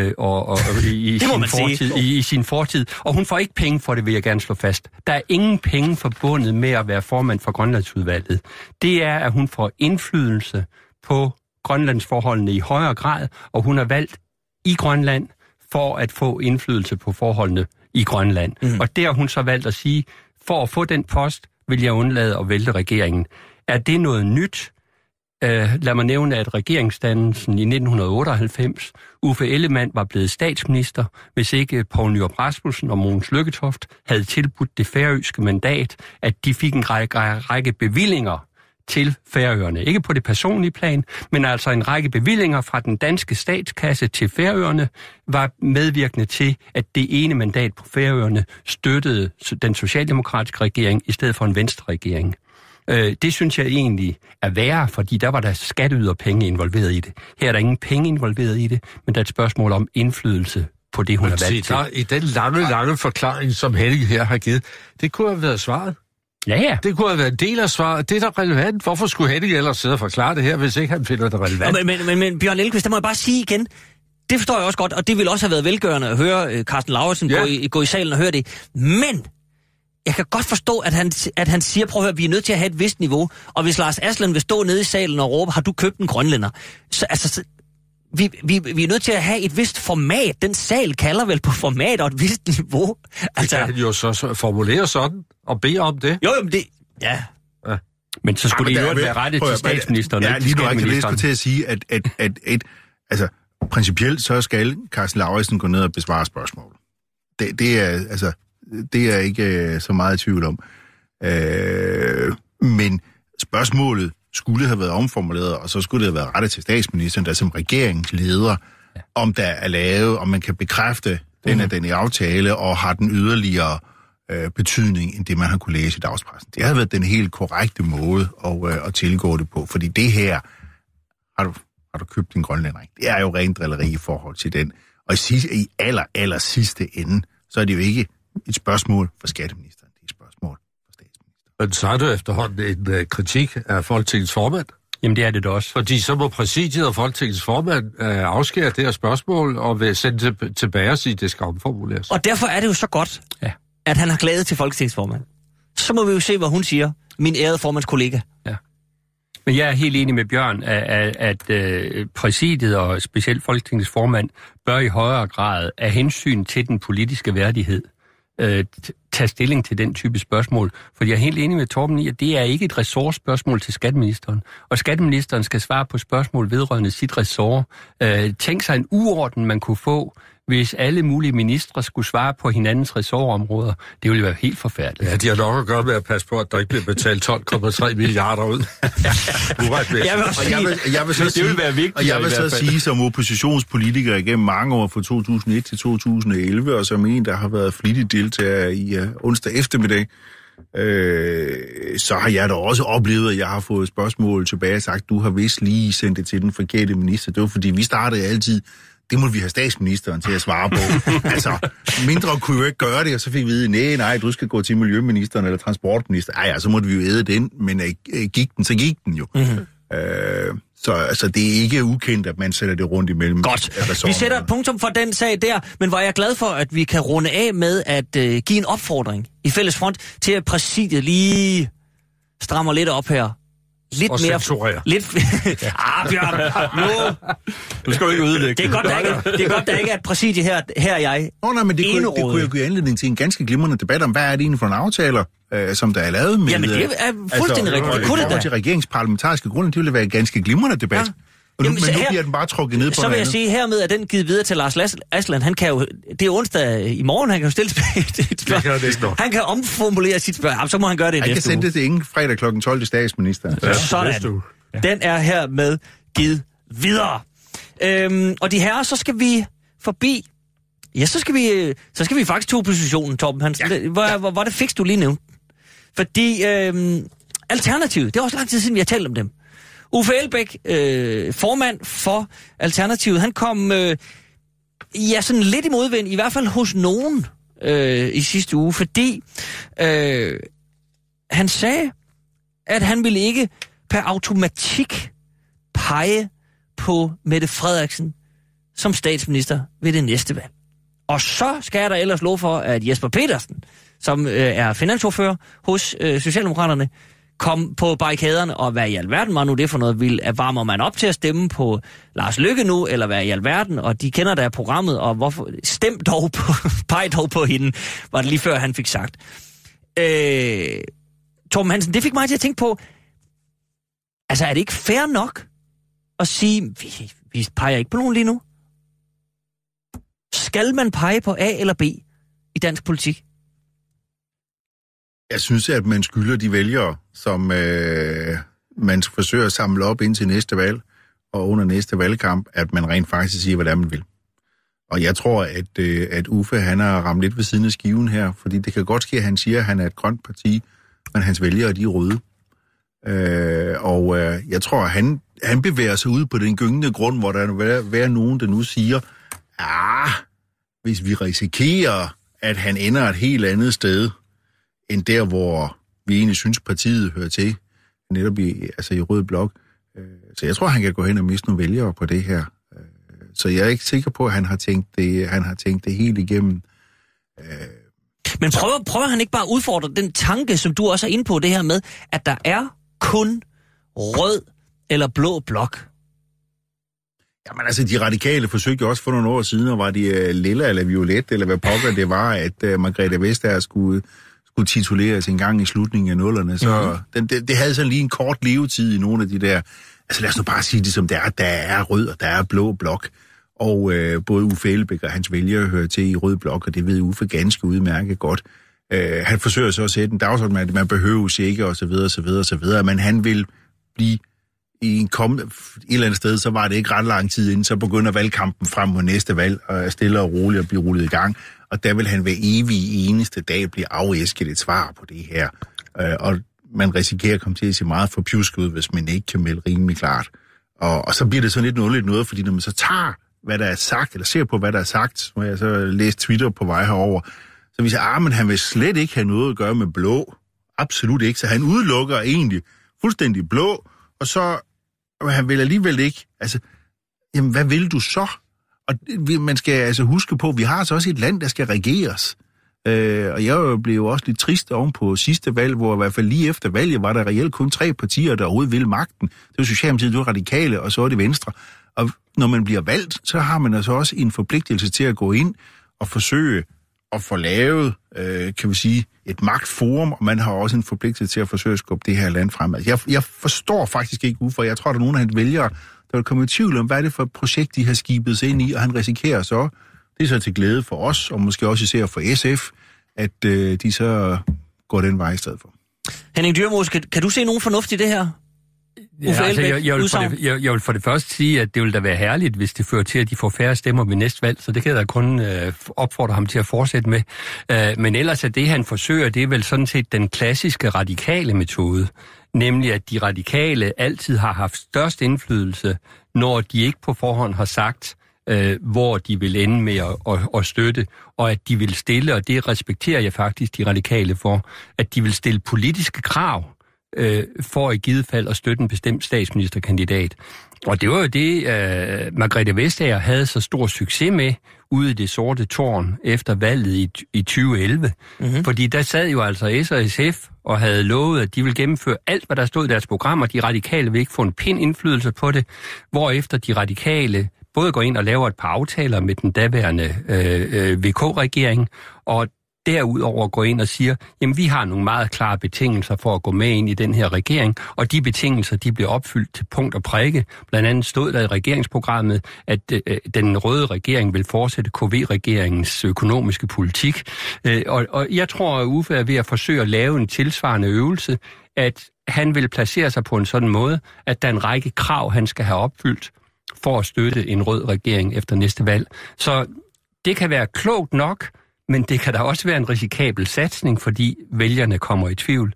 i sin fortid. Og hun får ikke penge for det, vil jeg gerne slå fast. Der er ingen penge forbundet med at være formand for Grønlandsudvalget. Det er, at hun får indflydelse på Grønlandsforholdene i højere grad, og hun er valgt i Grønland for at få indflydelse på forholdene i Grønland. Og der har hun så valgt at sige, for at få den post, vil jeg undlade at vælte regeringen. Er det noget nyt? Lad mig nævne, at regeringsdannelsen i 1998, Uffe Ellemann var blevet statsminister, hvis ikke Poul Nyrup Rasmussen og Mogens Lykketoft havde tilbudt det færøske mandat, at de fik en række bevillinger til Færøerne. Ikke på det personlige plan, men altså en række bevillinger fra den danske statskasse til Færøerne var medvirkende til, at det ene mandat på Færøerne støttede den socialdemokratiske regering i stedet for en venstreregering. Det synes jeg egentlig er værre, fordi der var der skatteyderpenge involveret i det. Her er der ingen penge involveret i det, men der er et spørgsmål om indflydelse på det, hun har valgt til. I den lange forklaring, som Henning her har givet, det kunne have været svaret. Ja. Det kunne have været en del af svaret. Det er da relevant. Hvorfor skulle Henning ellers sidde og forklare det her, hvis ikke han finder det relevant? Men Bjørn Elkvist, der må jeg bare sige igen, det forstår jeg også godt, og det ville også have været velgørende at høre Carsten Lauritsen gå i salen og høre det. Men jeg kan godt forstå, at han siger, prøv at høre, vi er nødt til at have et vist niveau, og hvis Lars Aslan vil stå nede i salen og råbe, har du købt en grønlænder? Så altså, vi er nødt til at have et vist format. Den sal kalder vel på format og et vist niveau. Altså, det kan han jo så formulere sådan og bede om det. Jo, men det... Ja. Men så skulle det jo være rettet til statsministeren. Ja, lige nu er jeg skulle til at sige, at principielt så skal Carsten Lauritsen gå ned og besvare spørgsmål. Det er ikke så meget i tvivl om. Men spørgsmålet skulle have været omformuleret, og så skulle det have været rettet til statsministeren, der som regeringsleder, om der er lavet, om man kan bekræfte den i aftale, og har den yderligere betydning, end det man har kunne læse i dagspressen. Det har været den helt korrekte måde at tilgå det på, fordi det her, har du købt en grønlænder, det er jo rent drilleri i forhold til den. Og i aller sidste ende, så er det jo ikke et spørgsmål for skatteministeren, det er et spørgsmål for statsministeren. Men så er det efterhånden en kritik af Folketingets formand. Jamen det er det da også. Fordi så må præsidiet og Folketingets formand afskære det her spørgsmål og vil sende det tilbage og sige, at det skal omformuleres. Og derfor er det jo så godt, at han har klaget til Folketingets formand. Så må vi jo se, hvad hun siger, min ærede formandskollega. Ja. Men jeg er helt enig med Bjørn, at præsidiet og specielt Folketingets formand bør i højere grad af hensyn til den politiske værdighed tage stilling til den type spørgsmål. For jeg er helt enig med Torben i, at det er ikke et ressortspørgsmål til skatteministeren. Og skatteministeren skal svare på spørgsmål vedrørende sit ressort. Tænk sig en uorden, man kunne få, hvis alle mulige ministre skulle svare på hinandens ressortområder. Det ville være helt forfærdeligt. Ja, de har nok at gøre med at passe på, at der ikke bliver betalt 12,3 milliarder ud. Jeg vil så sige, som oppositionspolitiker igennem mange år fra 2001 til 2011, og som en, der har været flittig deltager i onsdag eftermiddag, så har jeg da også oplevet, at jeg har fået spørgsmål tilbage og sagt, du har vist lige sendt det til den forkerte minister. Det var fordi, vi startede altid det må vi have statsministeren til at svare på. Altså, mindre kunne jo ikke gøre det, og så fik vi vide, nej, du skal gå til miljøministeren eller transportministeren. Ej, så måtte vi jo æde den, men gik den jo. Mm-hmm. Så altså, det er ikke ukendt, at man sætter det rundt imellem. Godt. Vi sætter et punktum for den sag der, men var jeg glad for, at vi kan runde af med at give en opfordring i fælles front til, at præsidiet lige strammer lidt op her. Lidt og mere... censurerer. Bjørn, nu... Du skal jo ikke ødelægge. Det er godt, der ikke er et præsidie her er jeg. Nej, men det kunne jo give anledning til en ganske glimrende debat om, hvad er det egentlig for en aftaler, som der er lavet med... Jamen, det er fuldstændig rigtigt. Det kunne det da. Til regeringsparlamentariske grunde, det ville være en ganske glimrende debat. Ja. Men nu bliver den bare trukket ned på så vil jeg sige, hermed er den givet videre til Lars Aslan. Han kan jo, det er onsdag i morgen, han kan jo stille et spørgsmål. Han kan omformulere sit spørgsmål. Så må han gøre det i næste uge. Han kan sende det til ingen fredag kl. 12 til statsministeren. Ja, sådan. Den er hermed givet videre. Og de herrer, så skal vi forbi... Ja, så skal vi faktisk til oppositionen, Torben Hansen. Ja. Hvor det fik du lige nævnt. Fordi Alternativet, det er også lang tid siden, vi har talt om dem. Uffe Elbæk, formand for Alternativet, han kom sådan lidt i modvind, i hvert fald hos nogen i sidste uge, fordi han sagde, at han ville ikke per automatik pege på Mette Frederiksen som statsminister ved det næste valg. Og så skal jeg da ellers love for, at Jesper Petersen, som er finansordfører hos Socialdemokraterne, kom på barrikaderne, og hvad i alverden var nu det for noget? Varmer man op til at stemme på Lars Løkke nu, eller hvad i alverden? Og de kender da programmet, og hvorfor? Stem dog på, peg dog på hende, var det lige før han fik sagt. Torben Hansen, det fik mig til at tænke på, altså er det ikke fair nok at sige, vi peger ikke på nogen lige nu? Skal man pege på A eller B i dansk politik? Jeg synes, at man skylder de vælgere, som man forsøger at samle op indtil næste valg og under næste valgkamp, at man rent faktisk siger, hvad man vil. Og jeg tror, at Uffe, han har ramt lidt ved siden af skiven her, fordi det kan godt ske, at han siger, at han er et grønt parti, men hans vælgere, de er røde. Jeg tror, at han bevæger sig ud på den gyngende grund, hvor der vil være nogen, der nu siger, hvis vi risikerer, at han ender et helt andet sted, end der, hvor vi egentlig synes, partiet hører til, netop i Rød Blok. Så jeg tror, han kan gå hen og miste nogle vælgere på det her. Så jeg er ikke sikker på, at han har tænkt det helt igennem. Men prøver han ikke bare at udfordre den tanke, som du også er inde på, det her med, at der er kun rød eller blå blok? Jamen altså, de radikale forsøgte jo også for nogle år siden, og var de lilla eller violet, eller hvad pokker det var, at Margrethe Vestager skulle tituleres en gang i slutningen af nullerne. Så det havde sådan lige en kort levetid i nogle af de der... Altså lad os nu bare sige det som det er. Der er rød, og der er blå blok. Og både Uffe Elbæk og hans vælgere hører til i Rød Blok, og det ved Uffe ganske udmærket godt. Han forsøger så at sætte en dagsorden med, at man behøver ikke, og så videre. Men han vil blive et eller andet sted, så var det ikke ret lang tid inden, så begynder valgkampen frem mod næste valg, og er stille og roligt at blive rullet i gang. Og der vil han hver evig eneste dag blive afæsket et svar på det her. Og man risikerer at komme til at se meget for pjusket ud, hvis man ikke kan melde rimelig klart. Og så bliver det sådan lidt noget, fordi når man så tager, hvad der er sagt, eller ser på, hvad der er sagt, når jeg så læst Twitter på vej herover, så vi siger, men han vil slet ikke have noget at gøre med blå. Absolut ikke. Så han udelukker egentlig fuldstændig blå, og så han vil alligevel ikke. Altså, jamen, hvad vil du så? Og man skal altså huske på, at vi har altså også et land, der skal regeres. Og jeg blev jo også lidt trist oven på sidste valg, hvor i hvert fald lige efter valget var der reelt kun 3 partier, der overhovedet ville magten. Det var Socialdemokratiet, det var Radikale, og så var det Venstre. Og når man bliver valgt, så har man altså også en forpligtelse til at gå ind og forsøge at få lavet, kan vi sige, et magtforum, og man har også en forpligtelse til at forsøge at skubbe det her land fremad. Jeg forstår faktisk ikke hvorfor. Jeg tror, der er nogen af hans vælgere, der vil komme i tvivl om, hvad er det for et projekt, de har skibet sig ind i, og han risikerer så, det er så til glæde for os, og måske også især for SF, at de så går den vej i stedet for. Henning Dyrmose, kan du se nogen fornuft i det her? Ja, altså, jeg vil for det første sige, at det vil da være herligt, hvis det fører til, at de får færre stemmer ved næste valg, så det kan jeg da kun opfordre ham til at fortsætte med. Men ellers er det, han forsøger, det er vel sådan set den klassiske radikale metode, nemlig at de radikale altid har haft størst indflydelse, når de ikke på forhånd har sagt, hvor de vil ende med at støtte, og at de vil stille, og det respekterer jeg faktisk de radikale for, at de vil stille politiske krav for i givet fald at støtte en bestemt statsministerkandidat. Og det var jo det, Margrethe Vestager havde så stor succes med ude i det sorte tårn efter valget i 2011. Mm-hmm. Fordi der sad jo altså S og SF og havde lovet, at de ville gennemføre alt, hvad der stod i deres program, og de radikale vil ikke få en pind indflydelse på det, hvorefter de radikale både går ind og laver et par aftaler med den daværende VK-regering, og derudover går ind og siger, jamen vi har nogle meget klare betingelser for at gå med ind i den her regering, og de betingelser, de bliver opfyldt til punkt og prikke. Blandt andet stod der i regeringsprogrammet, at den røde regering vil fortsætte KV-regeringens økonomiske politik. Og jeg tror, at Uffe er ved at forsøge at lave en tilsvarende øvelse, at han vil placere sig på en sådan måde, at der er en række krav, han skal have opfyldt for at støtte en rød regering efter næste valg. Så det kan være klogt nok, men det kan da også være en risikabel satsning, fordi vælgerne kommer i tvivl.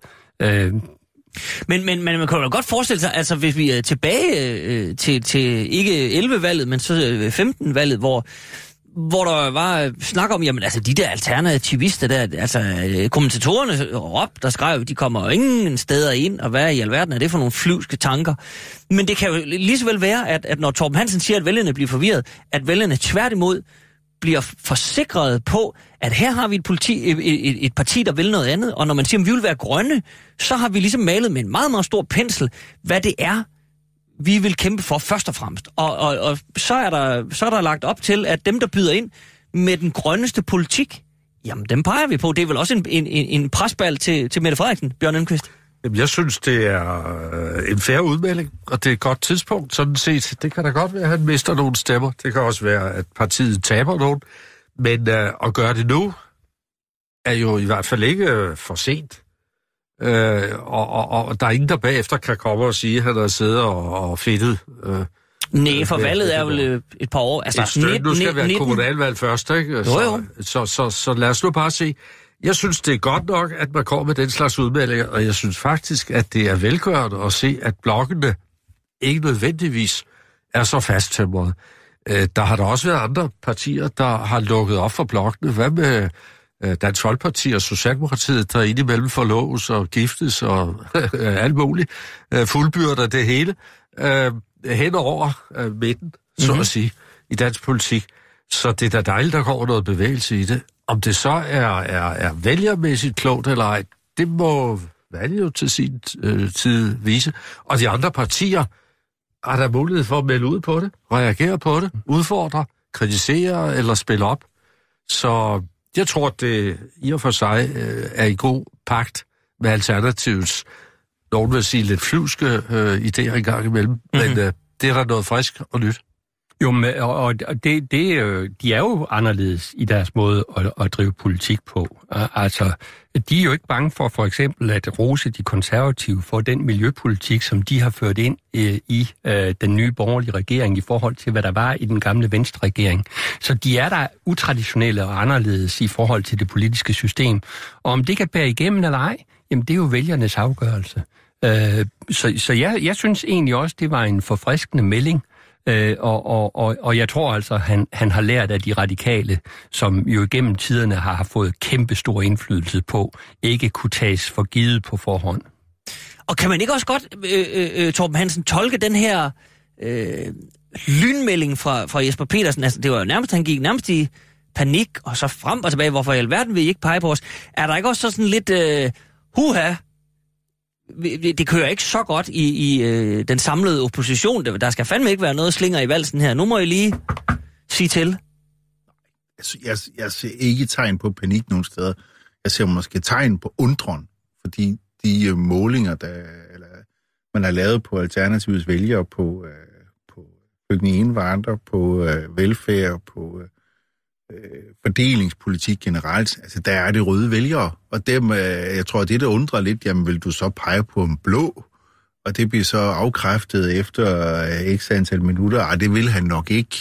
Men man kan jo godt forestille sig, altså hvis vi er tilbage til ikke 11-valget, men så 15-valget, hvor der var snak om, jamen altså de der alternativister der, altså kommentatorerne der skrev, de kommer jo ingen steder ind, og hvad i alverden er det for nogle flyvske tanker. Men det kan jo lige så vel være, at når Torben Hansen siger, at vælgerne bliver forvirret, at vælgerne tværtimod bliver forsikret på, at her har vi et parti, der vil noget andet, og når man siger, at vi vil være grønne, så har vi ligesom malet med en meget, meget stor pensel, hvad det er, vi vil kæmpe for først og fremmest. Og så er der lagt op til, at dem, der byder ind med den grønneste politik, jamen dem peger vi på. Det er vel også en presbal til Mette Frederiksen, Bjørn Elmquist? Jamen, jeg synes, det er en fair udmelding, og det er et godt tidspunkt, sådan set. Det kan da godt være, at han mister nogle stemmer. Det kan også være, at partiet taber nogen. Men at gøre det nu, er jo i hvert fald ikke for sent. Og der er ingen, der bagefter kan komme og sige, at han har siddet og fedtet. Nej, for valget er jo et par år. Altså, nu skal være kommunalvalg først, ikke? Jo. Så lad os nu bare se. Jeg synes, det er godt nok, at man kommer med den slags udmeldinger, og jeg synes faktisk, at det er velgørende at se, at blokkene ikke nødvendigvis er så fasttømrede. Der har der også været andre partier, der har lukket op for blokkene. Hvad med Dansk Folkeparti og Socialdemokratiet, der indimellem forloves og giftes og alt muligt, fuldbyrder det hele hen over midten, så at sige, i dansk politik. Så det er da dejligt, der kommer noget bevægelse i det. Om det så er vælgermæssigt klogt eller ej, det må valget jo til sin tid vise. Og de andre partier har der mulighed for at melde ud på det, reagere på det, udfordre, kritisere eller spille op. Så jeg tror, at det i og for sig er i god pagt med Alternativets, nogen vil sige lidt flyvske idéer en gang imellem, men det er der noget frisk og nyt. Jo, og de er jo anderledes i deres måde at drive politik på. Altså, de er jo ikke bange for eksempel at rose de konservative for den miljøpolitik, som de har ført ind i den nye borgerlige regering i forhold til, hvad der var i den gamle Venstre-regering. Så de er der utraditionelle og anderledes i forhold til det politiske system. Og om det kan bære igennem eller ej, jamen det er jo vælgernes afgørelse. Så jeg synes egentlig også, det var en forfriskende melding. Og jeg tror altså, han har lært af de radikale, som jo igennem tiderne har fået kæmpe stor indflydelse på, ikke kunne tages for givet på forhånd. Og kan man ikke også godt, Torben Hansen, tolke den her lynmelding fra Jesper Petersen? Altså, det var jo nærmest, han gik nærmest i panik, og så frem og tilbage, hvorfor i alverden vil I ikke pege på os? Er der ikke også sådan lidt, huha, det kører ikke så godt i den samlede opposition. Der skal fandme ikke være noget slinger i valsen her. Nu må I lige sige til. Jeg ser ikke tegn på panik nogen steder. Jeg ser måske tegn på undren, fordi de målinger, man har lavet på Alternativets vælgere, på flygtninge indvandrere, på velfærd, på fordelingspolitik generelt, altså der er det røde vælgere, og dem, jeg tror, det der undrer lidt, jamen vil du så pege på en blå, og det bliver så afkræftet efter x antal minutter, det vil han nok ikke,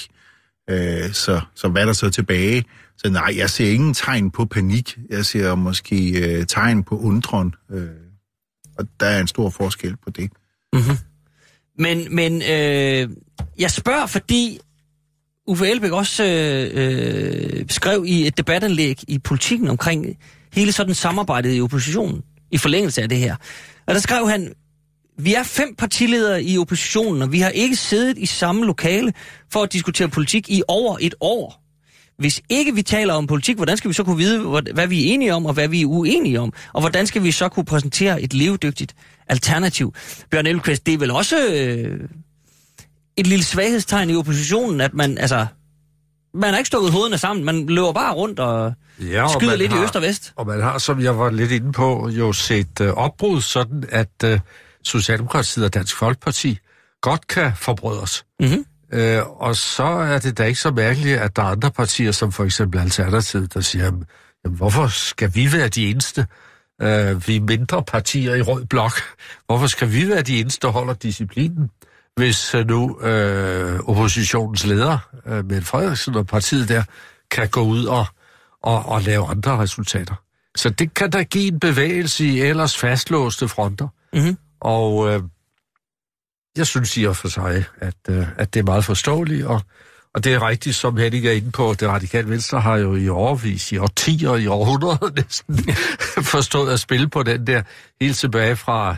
så hvad er der så tilbage? Så nej, jeg ser ingen tegn på panik, jeg ser måske tegn på undren, og der er en stor forskel på det. Mm-hmm. Men jeg spørger, fordi Uffe Elbæk også skrev i et debatindlæg i Politikken omkring hele sådan samarbejdet i oppositionen, i forlængelse af det her. Og der skrev han, vi er 5 partiledere i oppositionen, og vi har ikke siddet i samme lokale for at diskutere politik i over et år. Hvis ikke vi taler om politik, hvordan skal vi så kunne vide, hvad vi er enige om, og hvad vi er uenige om? Og hvordan skal vi så kunne præsentere et levedygtigt alternativ? Bjørn Elmquist, det er vel også et lille svaghedstegn i oppositionen, at man har ikke stukket hovederne sammen. Man løber bare rundt og skyder lidt i øst og vest. Og man har, som jeg var lidt inde på, jo set opbrud sådan, at Socialdemokratiet og Dansk Folkeparti godt kan forbrøde os. Mm-hmm. Og så er det da ikke så mærkeligt, at der er andre partier, som for eksempel Alternativet, der siger, jamen, hvorfor skal vi være de eneste? Vi er mindre partier i rød blok. Hvorfor skal vi være de eneste, der holder disciplinen? Hvis nu oppositionens leder, Mette Frederiksen og partiet der, kan gå ud og lave andre resultater. Så det kan da give en bevægelse i ellers fastlåste fronter. Mm-hmm. Og jeg synes i og for sig, at det er meget forståeligt, og det er rigtigt, som Henning er inde på, det Radikale Venstre har jo i årevis, i årtier, i århundreder næsten, forstået at spille på den der, helt tilbage fra,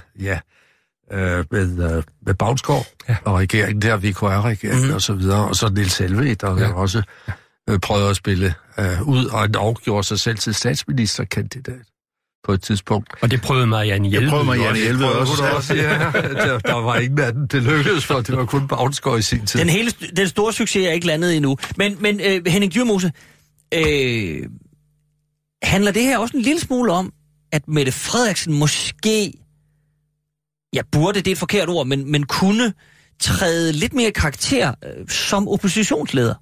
med Bavnsgaard og regeringen der, VKR-regeringen og så videre, og så Niels Helveg, der også prøvede at spille ud, og endog gjorde sig selv til statsministerkandidat på et tidspunkt. Og det prøvede Marianne Jelved også. Ja, der var ingen af den. Det lykkedes, for det var kun Bavnsgaard i sin tid. Den store succes er ikke landet endnu. Men Henning Dyremose, handler det her også en lille smule om, at Mette Frederiksen måske, burde, det er et forkert ord, men kunne træde lidt mere karakter som oppositionsleder?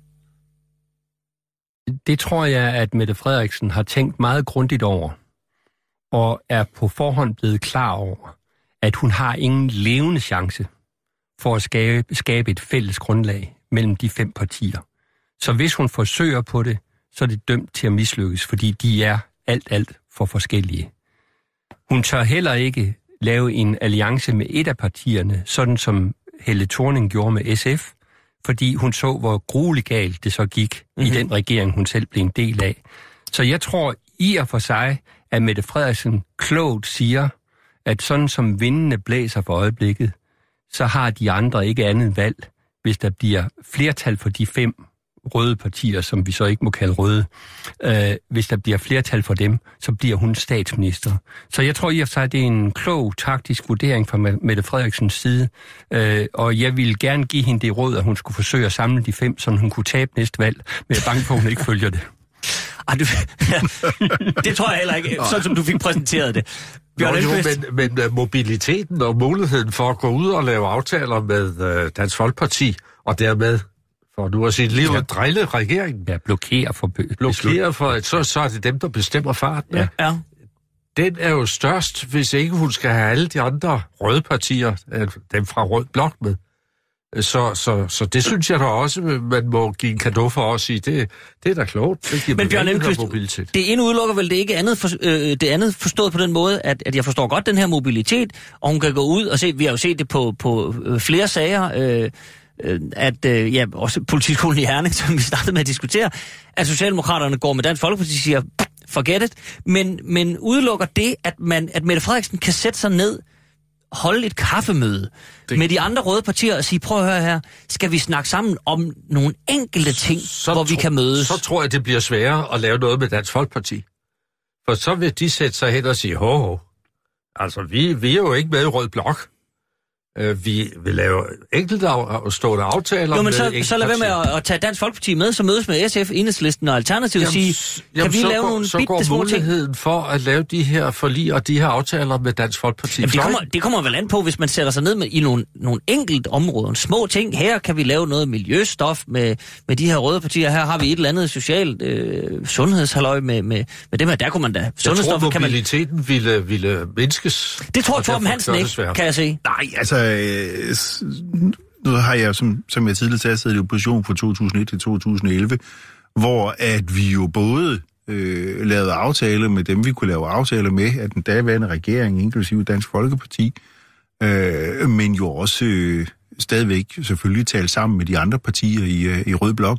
Det tror jeg, at Mette Frederiksen har tænkt meget grundigt over, og er på forhånd blevet klar over, at hun har ingen levende chance for at skabe et fælles grundlag mellem de 5 partier. Så hvis hun forsøger på det, så er det dømt til at mislykkes, fordi de er alt for forskellige. Hun tør heller ikke lave en alliance med et af partierne, sådan som Helle Thorning gjorde med SF, fordi hun så, hvor grueligt galt det så gik i den regering, hun selv blev en del af. Så jeg tror i og for sig, at Mette Frederiksen klogt siger, at sådan som vindene blæser for øjeblikket, så har de andre ikke andet valg, hvis der bliver flertal for de 5 røde partier, som vi så ikke må kalde røde. Hvis der bliver flertal for dem, så bliver hun statsminister. Så jeg tror i og for sig, at det er en klog taktisk vurdering fra Mette Frederiksens side, og jeg ville gerne give hende det råd, at hun skulle forsøge at samle de 5, så hun kunne tabe næste valg, men jeg er bange for, at hun ikke følger det. Det tror jeg heller ikke, sådan som du fik præsenteret det. Men mobiliteten og muligheden for at gå ud og lave aftaler med Dansk Folkeparti, og dermed, for nu at sige liv, at drille regeringen. Ja, blokere for så er det dem, der bestemmer farten. Ja. Den er jo størst, hvis ikke hun skal have alle de andre røde partier, dem fra rød blok med. Så det synes jeg da også, man må give en cadeau for os i. Det er da klogt. Men Bjørn Elmquist, det ene udelukker vel det ikke andet, det andet forstået på den måde, at jeg forstår godt den her mobilitet, og hun kan gå ud og se, vi har jo set det på flere sager, også Politiskolen i Herning, som vi startede med at diskutere, at Socialdemokraterne går med Dansk Folkeparti og siger, forget it, men udelukker det, at Mette Frederiksen kan sætte sig ned, holde et kaffemøde med de andre røde partier og sige, prøv at høre her, skal vi snakke sammen om nogle enkelte ting, hvor vi kan mødes? Så tror jeg, det bliver sværere at lave noget med Dansk Folkeparti. For så vil de sætte sig hen og sige, altså vi er jo ikke med i rød blok. Vi vil lave enkeltstående aftaler. Jo, men så lad være med at tage Dansk Folkeparti med, så mødes med SF, Enhedslisten og Alternativet og sige, kan vi lave nogle bitte små ting? Så går muligheden for at lave de her forlig og de her aftaler med Dansk Folkeparti. Jamen, det kommer vel an på, hvis man sætter sig ned i nogle enkelte områder. Små ting. Her kan vi lave noget miljøstof med de her røde partier. Her har vi et eller andet socialt sundhedshalløj med dem her. Der kunne man da. Jeg tror, mobiliteten ville mindskes. Det tror Torben Hansen ikke, kan jeg se. Nej, altså nu har jeg, som jeg tidligere sagde, siddet i opposition fra 2001 til 2011, hvor at vi jo både lavede aftaler med dem, vi kunne lave aftaler med, at den daværende regering, inklusive Dansk Folkeparti, men jo også stadigvæk selvfølgelig tale sammen med de andre partier i Rød Blok,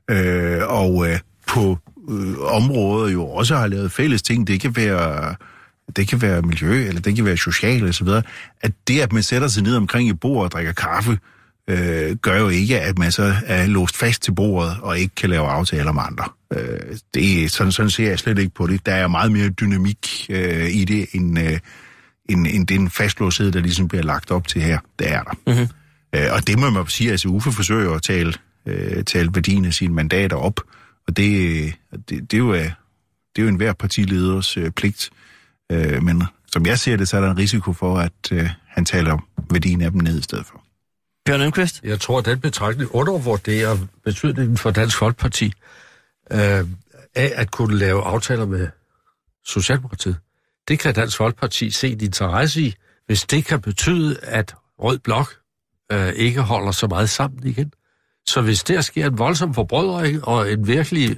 og på områder jo også har lavet fælles ting. Det kan være miljø, eller det kan være social, og så videre. At det, at man sætter sig ned omkring et bord og drikker kaffe, gør jo ikke, at man så er låst fast til bordet og ikke kan lave aftaler med andre. Sådan ser jeg slet ikke på det. Der er meget mere dynamik i det, end den fastlåshed, der ligesom bliver lagt op til her. Det er der. Mm-hmm. Og det må man sige, altså Uffe forsøger at tale værdien af sine mandater op, og det er jo enhver partileders pligt. Men som jeg ser det, så er der en risiko for, at han taler værdien af dem ned i stedet for. Bjørn Lundqvist? Jeg tror, at den betragtning undervurderer betydningen for Dansk Folkeparti af at kunne lave aftaler med Socialdemokratiet. Det kan Dansk Folkeparti se en interesse i, hvis det kan betyde, at Rød Blok ikke holder så meget sammen igen. Så hvis der sker en voldsom forbrødring og en virkelig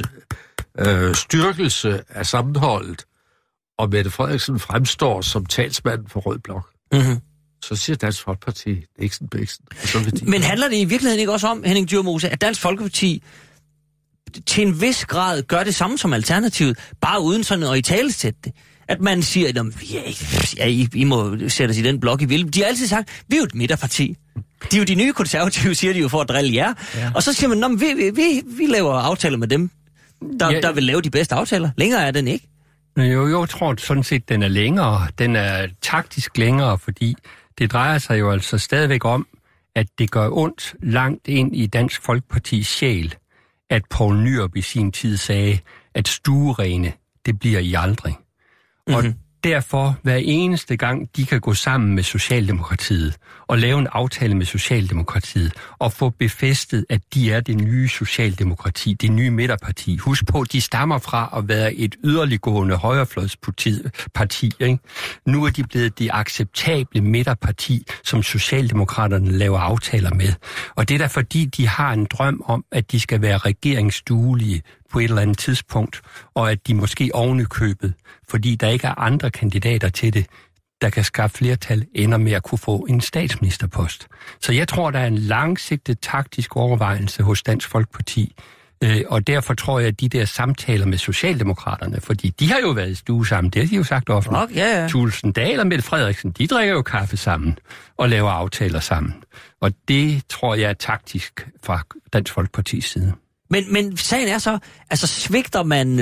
styrkelse af sammenholdet, og Mette Frederiksen fremstår som talsmand for Rød Blok, så siger Dansk Folkeparti Nixon Bixen. Men handler det i virkeligheden ikke også om, Henning Dyremose, at Dansk Folkeparti til en vis grad gør det samme som Alternativet, bare uden sådan at italesætte det? At man siger, at I må sætte os i den blok, I vil. De har altid sagt, vi er jo et midterparti. De er jo de nye konservative, siger de jo for at drille jer. Ja. Og så siger man, vi laver aftaler med dem, der vil lave de bedste aftaler. Længere er den ikke. Jo, jeg tror sådan set, den er længere. Den er taktisk længere, fordi det drejer sig jo altså stadigvæk om, at det gør ondt langt ind i Dansk Folkepartis sjæl, at Poul Nyrup i sin tid sagde, at stuerene, det bliver I aldrig. Og derfor, hver eneste gang, de kan gå sammen med Socialdemokratiet og lave en aftale med Socialdemokratiet og få befæstet, at de er det nye Socialdemokrati, det nye midterparti. Husk på, de stammer fra at være et yderliggående højrefløjsparti. Ikke? Nu er de blevet det acceptable midterparti, som Socialdemokraterne laver aftaler med. Og det er da fordi, de har en drøm om, at de skal være regeringsduelige på et eller andet tidspunkt, og at de måske ovenikøbet, fordi der ikke er andre kandidater til det, der kan skaffe flertal, ender med at kunne få en statsministerpost. Så jeg tror, der er en langsigtet taktisk overvejelse hos Dansk Folkeparti, og derfor tror jeg, at de der samtaler med Socialdemokraterne, fordi de har jo været i stue sammen, det har de jo sagt offentligt. Okay, ja. Thulesen Dahl og Mette Frederiksen, de drikker jo kaffe sammen og laver aftaler sammen. Og det tror jeg er taktisk fra Dansk Folkepartis side. Men sagen er så, altså svigter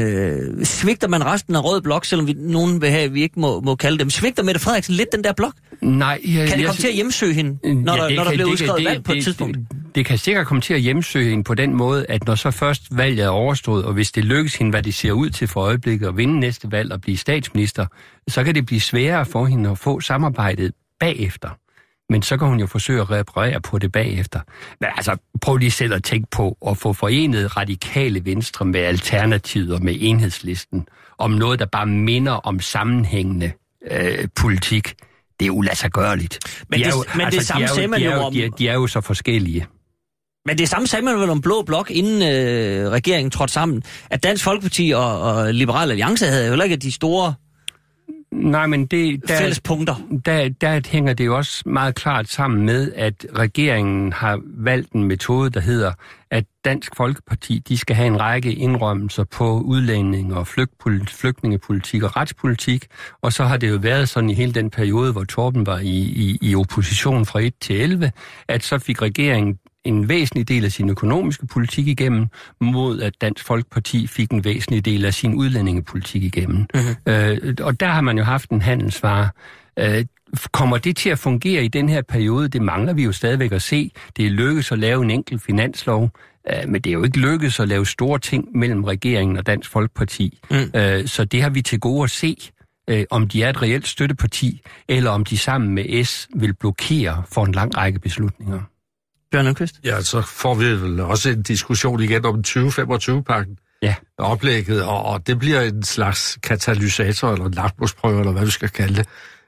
man resten af Rød Blok, selvom nogen vil have, vi ikke må kalde dem. Svigter Mette Frederiksen lidt den der blok? Nej. Kan det komme til at hjemsøge hende, når der bliver udskrevet valg på et tidspunkt? Det kan sikkert komme til at hjemsøge hende på den måde, at når så først valget er overstået, og hvis det lykkes hende, hvad det ser ud til for øjeblikket, at vinde næste valg og blive statsminister, så kan det blive sværere for hende at få samarbejdet bagefter. Men så kan hun jo forsøge at reparere på det bagefter. Men altså, prøv lige selv at tænke på at få forenet radikale venstre med Alternativet og med Enhedslisten om noget, der bare minder om sammenhængende politik. Det er uladsiggørligt. Men det samme sagde man jo om... De er jo så forskellige. Men det samme sagde man vel om Blå Blok, inden regeringen trådte sammen. At Dansk Folkeparti og Liberal Alliance havde jo heller ikke de store... Nej, men fælles punkter. Der hænger det jo også meget klart sammen med, at regeringen har valgt en metode, der hedder, at Dansk Folkeparti, de skal have en række indrømmelser på udlænding og flygtningepolitik og retspolitik, og så har det jo været sådan i hele den periode, hvor Torben var i opposition fra 1 til 11, at så fik regeringen en væsentlig del af sin økonomiske politik igennem, mod at Dansk Folkeparti fik en væsentlig del af sin udlændingepolitik igennem. Og der har man jo haft en handelsvare. Kommer det til at fungere i den her periode? Det mangler vi jo stadigvæk at se. Det er lykkedes at lave en enkelt finanslov, men det er jo ikke lykkedes at lave store ting mellem regeringen og Dansk Folkeparti. Så det har vi til gode at se, om de er et reelt støtteparti, eller om de sammen med S vil blokere for en lang række beslutninger. Bjørn Lundqvist? Ja, så får vi vel også en diskussion igen om 2025-pakken. Ja. Oplægget, og det bliver en slags katalysator, eller en lakmusprøve, eller hvad du skal kalde det.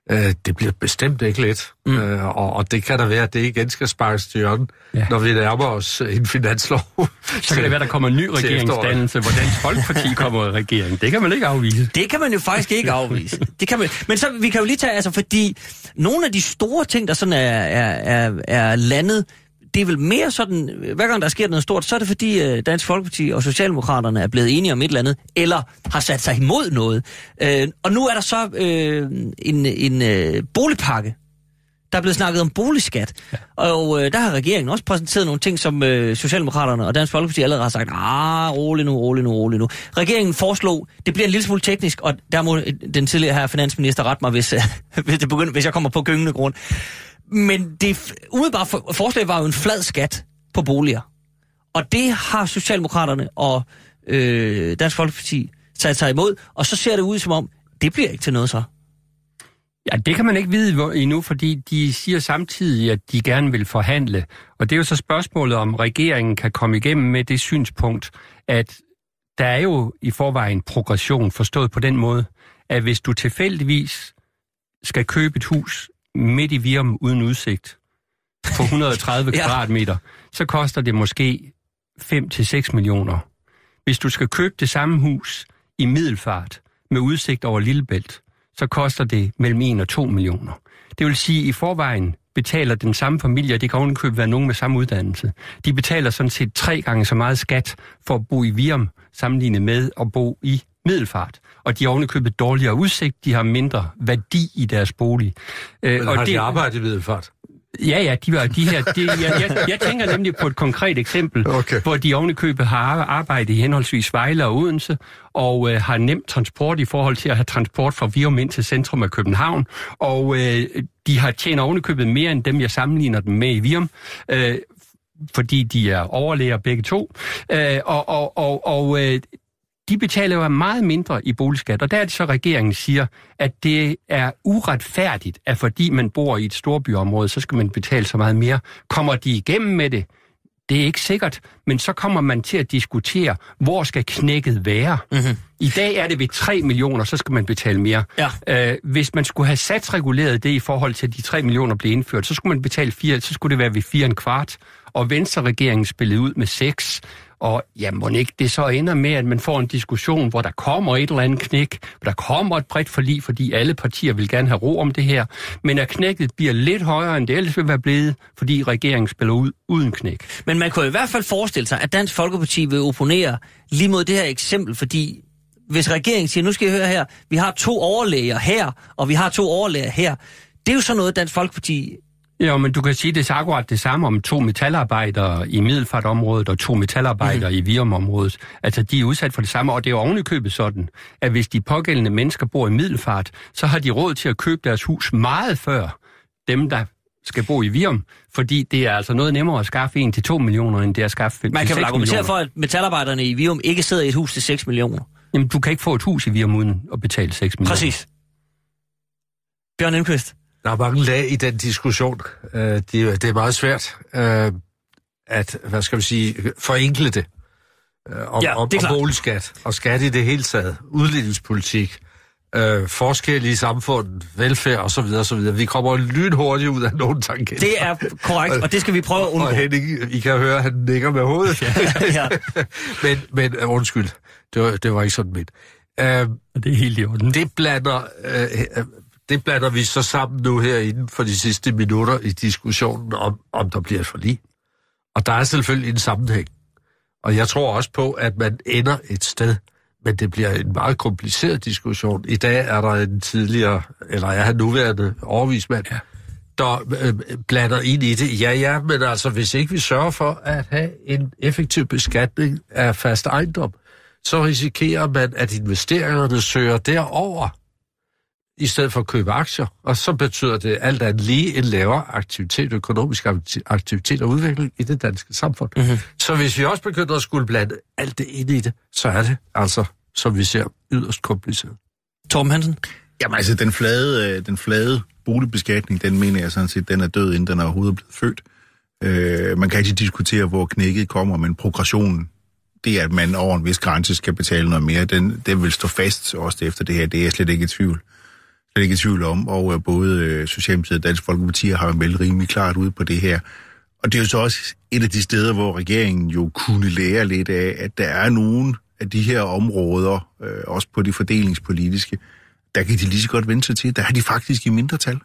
Det bliver bestemt ikke let. Og det kan da være, at det igen skal sparkes til hjørnet, når vi nærmer os en finanslov. Så kan det være, der kommer en ny regeringsdannelse, hvor Dansk Folkeparti kommer i regeringen. Det kan man ikke afvise. Det kan man jo faktisk ikke afvise. Det kan man. Men så, vi kan jo lige tage, altså fordi nogle af de store ting, der sådan er landet, det er vel mere sådan, hver gang der sker noget stort, så er det fordi Dansk Folkeparti og Socialdemokraterne er blevet enige om et eller andet, eller har sat sig imod noget. Og nu er der så en boligpakke. Der er blevet snakket om boligskat. Ja. Og der har regeringen også præsenteret nogle ting, som Socialdemokraterne og Dansk Folkeparti allerede har sagt, rolig nu. Regeringen foreslog, det bliver en lille smule teknisk, og der må den tidligere her finansminister rette mig, hvis jeg kommer på gyngende grund. Men det umiddelbart forslag var jo en flad skat på boliger. Og det har Socialdemokraterne og Dansk Folkeparti sat sig imod, og så ser det ud som om, det bliver ikke til noget så. Ja, det kan man ikke vide endnu, fordi de siger samtidig, at de gerne vil forhandle. Og det er jo så spørgsmålet, om regeringen kan komme igennem med det synspunkt, at der er jo i forvejen progression forstået på den måde, at hvis du tilfældigvis skal købe et hus midt i Virum uden udsigt på 130 kvadratmeter, så koster det måske 5-6 millioner. Hvis du skal købe det samme hus i Middelfart med udsigt over Lillebælt, så koster det mellem 1 og 2 millioner. Det vil sige, at i forvejen betaler den samme familie, det kan ovenikøbet være nogen med samme uddannelse, de betaler sådan set 3 gange så meget skat for at bo i Virum, sammenlignet med at bo i Middelfart. Og de har ovenikøbet dårligere udsigt, de har mindre værdi i deres bolig. Men har de arbejdet i Middelfart? Ja, jeg tænker nemlig på et konkret eksempel, hvor de ovenikøbet har arbejdet i henholdsvis Vejle og Odense, og har nemt transport i forhold til at have transport fra Virum ind til centrum af København, og de har tjent ovenikøbet mere end dem, jeg sammenligner dem med i Virum, fordi de er overlæger begge to, de betaler jo meget mindre i boligskat, og der er det så, regeringen siger, at det er uretfærdigt, at fordi man bor i et storbyområde, så skal man betale så meget mere. Kommer de igennem med det? Det er ikke sikkert, men så kommer man til at diskutere, hvor skal knækket være. Mm-hmm. I dag er det ved 3 millioner, så skal man betale mere. Ja. Hvis man skulle have satsreguleret det i forhold til, at de 3 millioner blev indført, så skulle man betale 4, så skulle det være ved 4,25. Og Venstre-regeringen spillede ud med 6. Og jamen ikke, det så ender med, at man får en diskussion, hvor der kommer et eller andet knæk, hvor der kommer et bredt forlig, fordi alle partier vil gerne have ro om det her, men at knækket bliver lidt højere, end det ellers vil være blevet, fordi regeringen spiller ud uden knæk. Men man kunne i hvert fald forestille sig, at Dansk Folkeparti vil opponere lige mod det her eksempel, fordi hvis regeringen siger, nu skal I høre her, vi har 2 overlæger her, og vi har 2 overlæger her, det er jo sådan noget, Dansk Folkeparti... Ja, men du kan sige, det er akkurat det samme om 2 metalarbejdere i Middelfartområdet og 2 metalarbejdere i Virumområdet. Altså, de er udsat for det samme, og det er jo ovenikøbet sådan, at hvis de pågældende mennesker bor i Middelfart, så har de råd til at købe deres hus meget før dem, der skal bo i Virum, fordi det er altså noget nemmere at skaffe 1 til 2 millioner, end det er at skaffe 5 til 6 millioner. Man kan vel argumentere for, at metalarbejderne i Virum ikke sidder i et hus til 6 millioner. Jamen, du kan ikke få et hus i Virum uden at betale 6 millioner. Præcis. Bjørn Elmqvist. Der er mange lag i den diskussion. Det er meget svært at, hvad skal vi sige, forenkle det. Om boligskat og skat i det hele taget. Udligningspolitik, forskel i samfundet, velfærd osv. Vi kommer lynhurtigt ud af nogle tangenter. Det er korrekt, og det skal vi prøve at undgå. Og Henning, I kan høre, at han nikker med hovedet. Ja. men undskyld, det var ikke sådan midt. Det er helt i orden. Det blander vi så sammen nu her inden for de sidste minutter i diskussionen om der bliver et forlig. Og der er selvfølgelig en sammenhæng. Og jeg tror også på, at man ender et sted, men det bliver en meget kompliceret diskussion. I dag er der en tidligere, eller er han nuværende overvismand, der blander ind i det. Ja, men altså hvis ikke vi sørger for at have en effektiv beskatning af fast ejendom, så risikerer man, at investeringerne søger derover, i stedet for at købe aktier, og så betyder det alt andet lige en lavere aktivitet, økonomisk aktivitet og udvikling i det danske samfund. Mm-hmm. Så hvis vi også begynder at skulle blande alt det ind i det, så er det altså, som vi ser, yderst kompliceret. Torben Hansen? Jamen altså, den flade boligbeskatning, den mener jeg sådan set, den er død, inden den er overhovedet blevet født. Man kan ikke diskutere, hvor knækket kommer, men progressionen, det at man over en vis grænse skal betale noget mere, den vil stå fast også efter det her, det er jeg slet ikke i tvivl. er ikke i tvivl om, og både Socialdemokratiet og Dansk Folkeparti har meldt rimelig klart ud på det her. Og det er jo så også et af de steder, hvor regeringen jo kunne lære lidt af, at der er nogle af de her områder, også på de fordelingspolitiske, der kan de lige så godt vente sig til. Der er de faktisk i mindretal.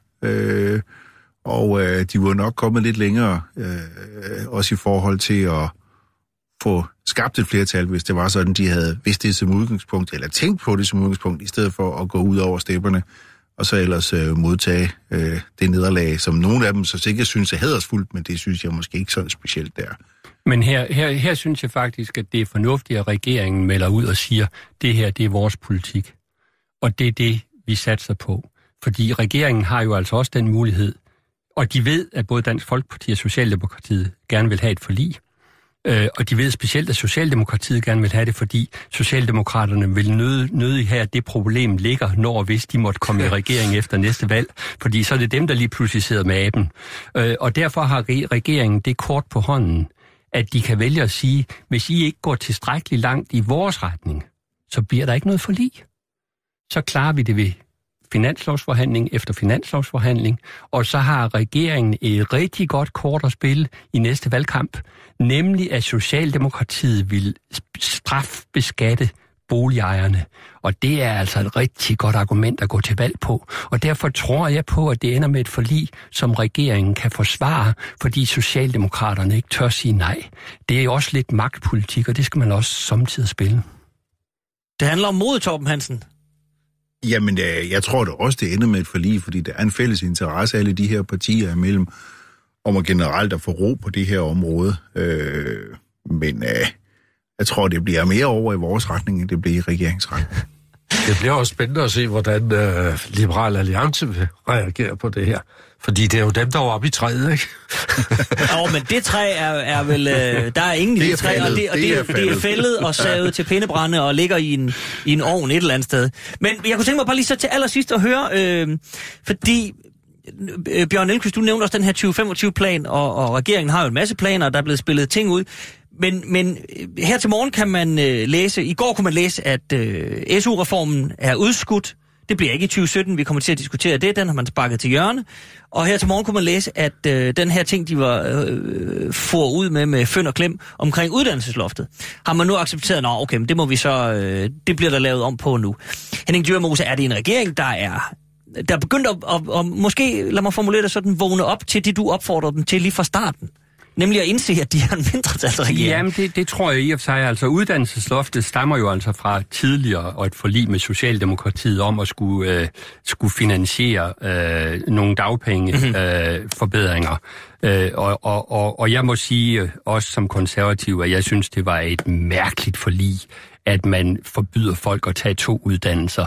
Og de var nok kommet lidt længere, også i forhold til at få skabt et flertal, hvis det var sådan, de havde vidst det som udgangspunkt, eller tænkt på det som udgangspunkt, i stedet for at gå ud over stepperne, og så ellers modtage det nederlag, som nogle af dem så sikkert synes er hædersfuldt, men det synes jeg måske ikke sådan specielt der. Men her synes jeg faktisk, at det er fornuftigt, at regeringen melder ud og siger, det her, det er vores politik. Og det er det, vi satser på. Fordi regeringen har jo altså også den mulighed, og de ved, at både Dansk Folkeparti og Socialdemokratiet gerne vil have et forlig. Og de ved specielt, at Socialdemokratiet gerne vil have det, fordi Socialdemokraterne vil nødig have, at det problem ligger, når og hvis de måtte komme i regering efter næste valg. Fordi så er det dem, der lige pludselig sidder med aben. Og derfor har regeringen det kort på hånden, at de kan vælge at sige, hvis I ikke går tilstrækkeligt langt i vores retning, så bliver der ikke noget forlig. Så klarer vi det ved finanslovsforhandling efter finanslovsforhandling, og så har regeringen et rigtig godt kort at spille i næste valgkamp, nemlig at Socialdemokratiet vil strafbeskatte boligejerne. Og det er altså et rigtig godt argument at gå til valg på. Og derfor tror jeg på, at det ender med et forlig, som regeringen kan forsvare, fordi Socialdemokraterne ikke tør sige nej. Det er jo også lidt magtpolitik, og det skal man også samtidig spille. Det handler om mod, Torben Hansen. Jamen, jeg tror da også, det ender med et forlig, fordi der er en fælles interesse alle de her partier imellem, om at generelt at få ro på det her område. Men jeg tror, det bliver mere over i vores retning, end det bliver i regeringsretning. Det bliver også spændende at se, hvordan Liberal Alliance vil reagere på det her. Fordi det er jo dem, der var oppe i træet, ikke? Men det træ er vel... der er ingen i det træ, og det er fældet og savet til pindebrænde og ligger i en ovn et eller andet sted. Men jeg kunne tænke mig bare lige så til allersidst at høre, fordi... Bjørn Elmquist, du nævnte også den her 2025-plan, og regeringen har jo en masse planer, og der er blevet spillet ting ud. Men her til morgen kan man læse, i går kunne man læse, at SU-reformen er udskudt. Det bliver ikke i 2017, vi kommer til at diskutere det, den har man sparket til hjørne. Og her til morgen kunne man læse, at den her ting, de var for ud med fynd og klem omkring uddannelsesloftet, har man nu accepteret, okay, men det må vi så, det bliver der lavet om på nu. Henning Dyrem Mose, er det en regering, der er begyndt at måske, lad mig formulere det sådan, vågne op til det, du opfordrer dem til lige fra starten? Nemlig at indse, at de har en mindretalsregering. Jamen, det tror jeg i og for sig. Altså, uddannelsesloftet stammer jo altså fra tidligere og et forlig med Socialdemokratiet om at skulle finansiere nogle dagpengeforbedringer. Og jeg må sige, også som konservativ, at jeg synes, det var et mærkeligt forlig, at man forbyder folk at tage 2 uddannelser.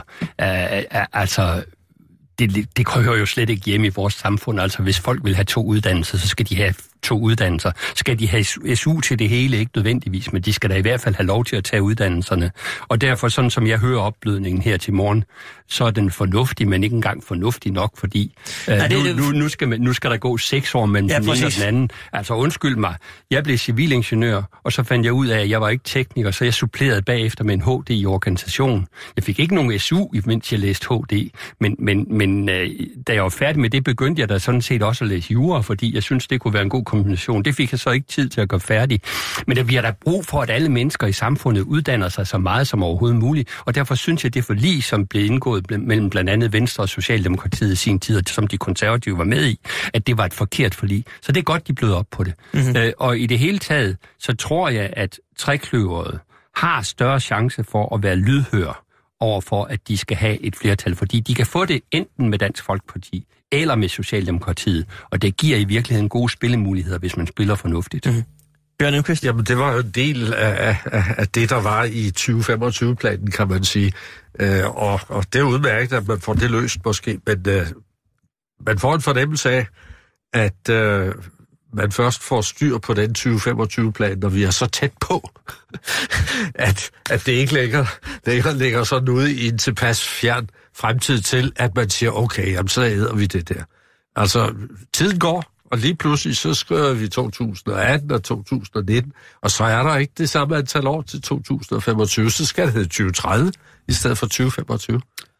Det hører jo slet ikke hjemme i vores samfund. Altså, hvis folk vil have 2 uddannelser, så skal de have 2 uddannelser. Skal de have SU til det hele? Ikke nødvendigvis, men de skal da i hvert fald have lov til at tage uddannelserne. Og derfor, sådan som jeg hører opblødningen her til morgen, så er den fornuftig, men ikke engang fornuftig nok, fordi nu skal der gå 6 år mellem den ene og den anden. Altså, undskyld mig. Jeg blev civilingeniør, og så fandt jeg ud af, at jeg var ikke tekniker, så jeg supplerede bagefter med en HD i organisation. Jeg fik ikke nogen SU, mens jeg læste HD, men da jeg var færdig med det, begyndte jeg da sådan set også at læse jura, fordi jeg synes, det kunne være en god kombination. Det fik jeg så ikke tid til at gøre færdig. Men der bliver der brug for, at alle mennesker i samfundet uddanner sig så meget som overhovedet muligt, og derfor synes jeg, det forlig, som blev indgået mellem blandt andet Venstre og Socialdemokratiet i sin tid, som de konservative var med i, at det var et forkert forlig. Så det er godt, de bløder op på det. Mm-hmm. Og i det hele taget, så tror jeg, at trekløveret har større chance for at være lydhør overfor, at de skal have et flertal, fordi de kan få det enten med Dansk Folkeparti eller med Socialdemokratiet, og det giver i virkeligheden gode spillemuligheder, hvis man spiller fornuftigt. Mm-hmm. Bjørn Elmquist? Jamen, det var jo en del af det, der var i 2025-planen, kan man sige. Og det er udmærket, at man får det løst måske, men man får en fornemmelse af, at man først får styr på den 2025-plan, når vi er så tæt på, at det ikke længere ligger sådan ude i en tilpas fjern fremtid til, at man siger, okay, jamen, så æder vi det der. Altså, tiden går, og lige pludselig så skriver vi 2018 og 2019, og så er der ikke det samme antal år til 2025, så skal det hedde 2030 i stedet for 2025.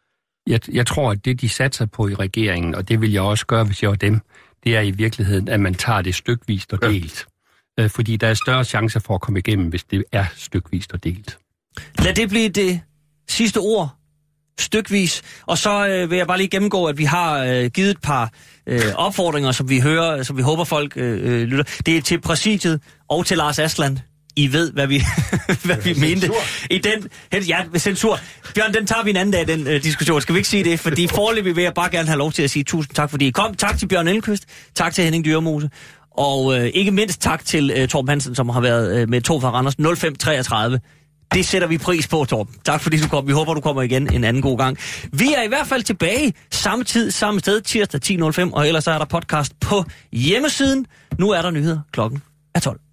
Jeg tror, at det, de satser på i regeringen, og det vil jeg også gøre, hvis jeg var dem, det er i virkeligheden, at man tager det stykvist og delt. Fordi der er større chancer for at komme igennem, hvis det er stykvist og delt. Lad det blive det sidste ord. Stykvis. Og så vil jeg bare lige gennemgå, at vi har givet et par opfordringer, som vi hører, som vi håber folk lytter. Det er til præsidiet og til Lars Aslan. I ved, hvad vi, hvad vi mente. I den, censur. Bjørn, den tager vi en anden dag, den diskussion. Skal vi ikke sige det? Fordi foreløbig vil jeg bare gerne have lov til at sige tusind tak, fordi I kom. Tak til Bjørn Elmqvist. Tak til Henning Dyremose. Og ikke mindst tak til Torben Hansen, som har været med tog fra Randers 0533. Det sætter vi pris på, Torben. Tak fordi du kom. Vi håber, du kommer igen en anden god gang. Vi er i hvert fald tilbage samme tid, samme sted, tirsdag 10.05, og ellers er der podcast på hjemmesiden. Nu er der nyheder. Klokken er 12.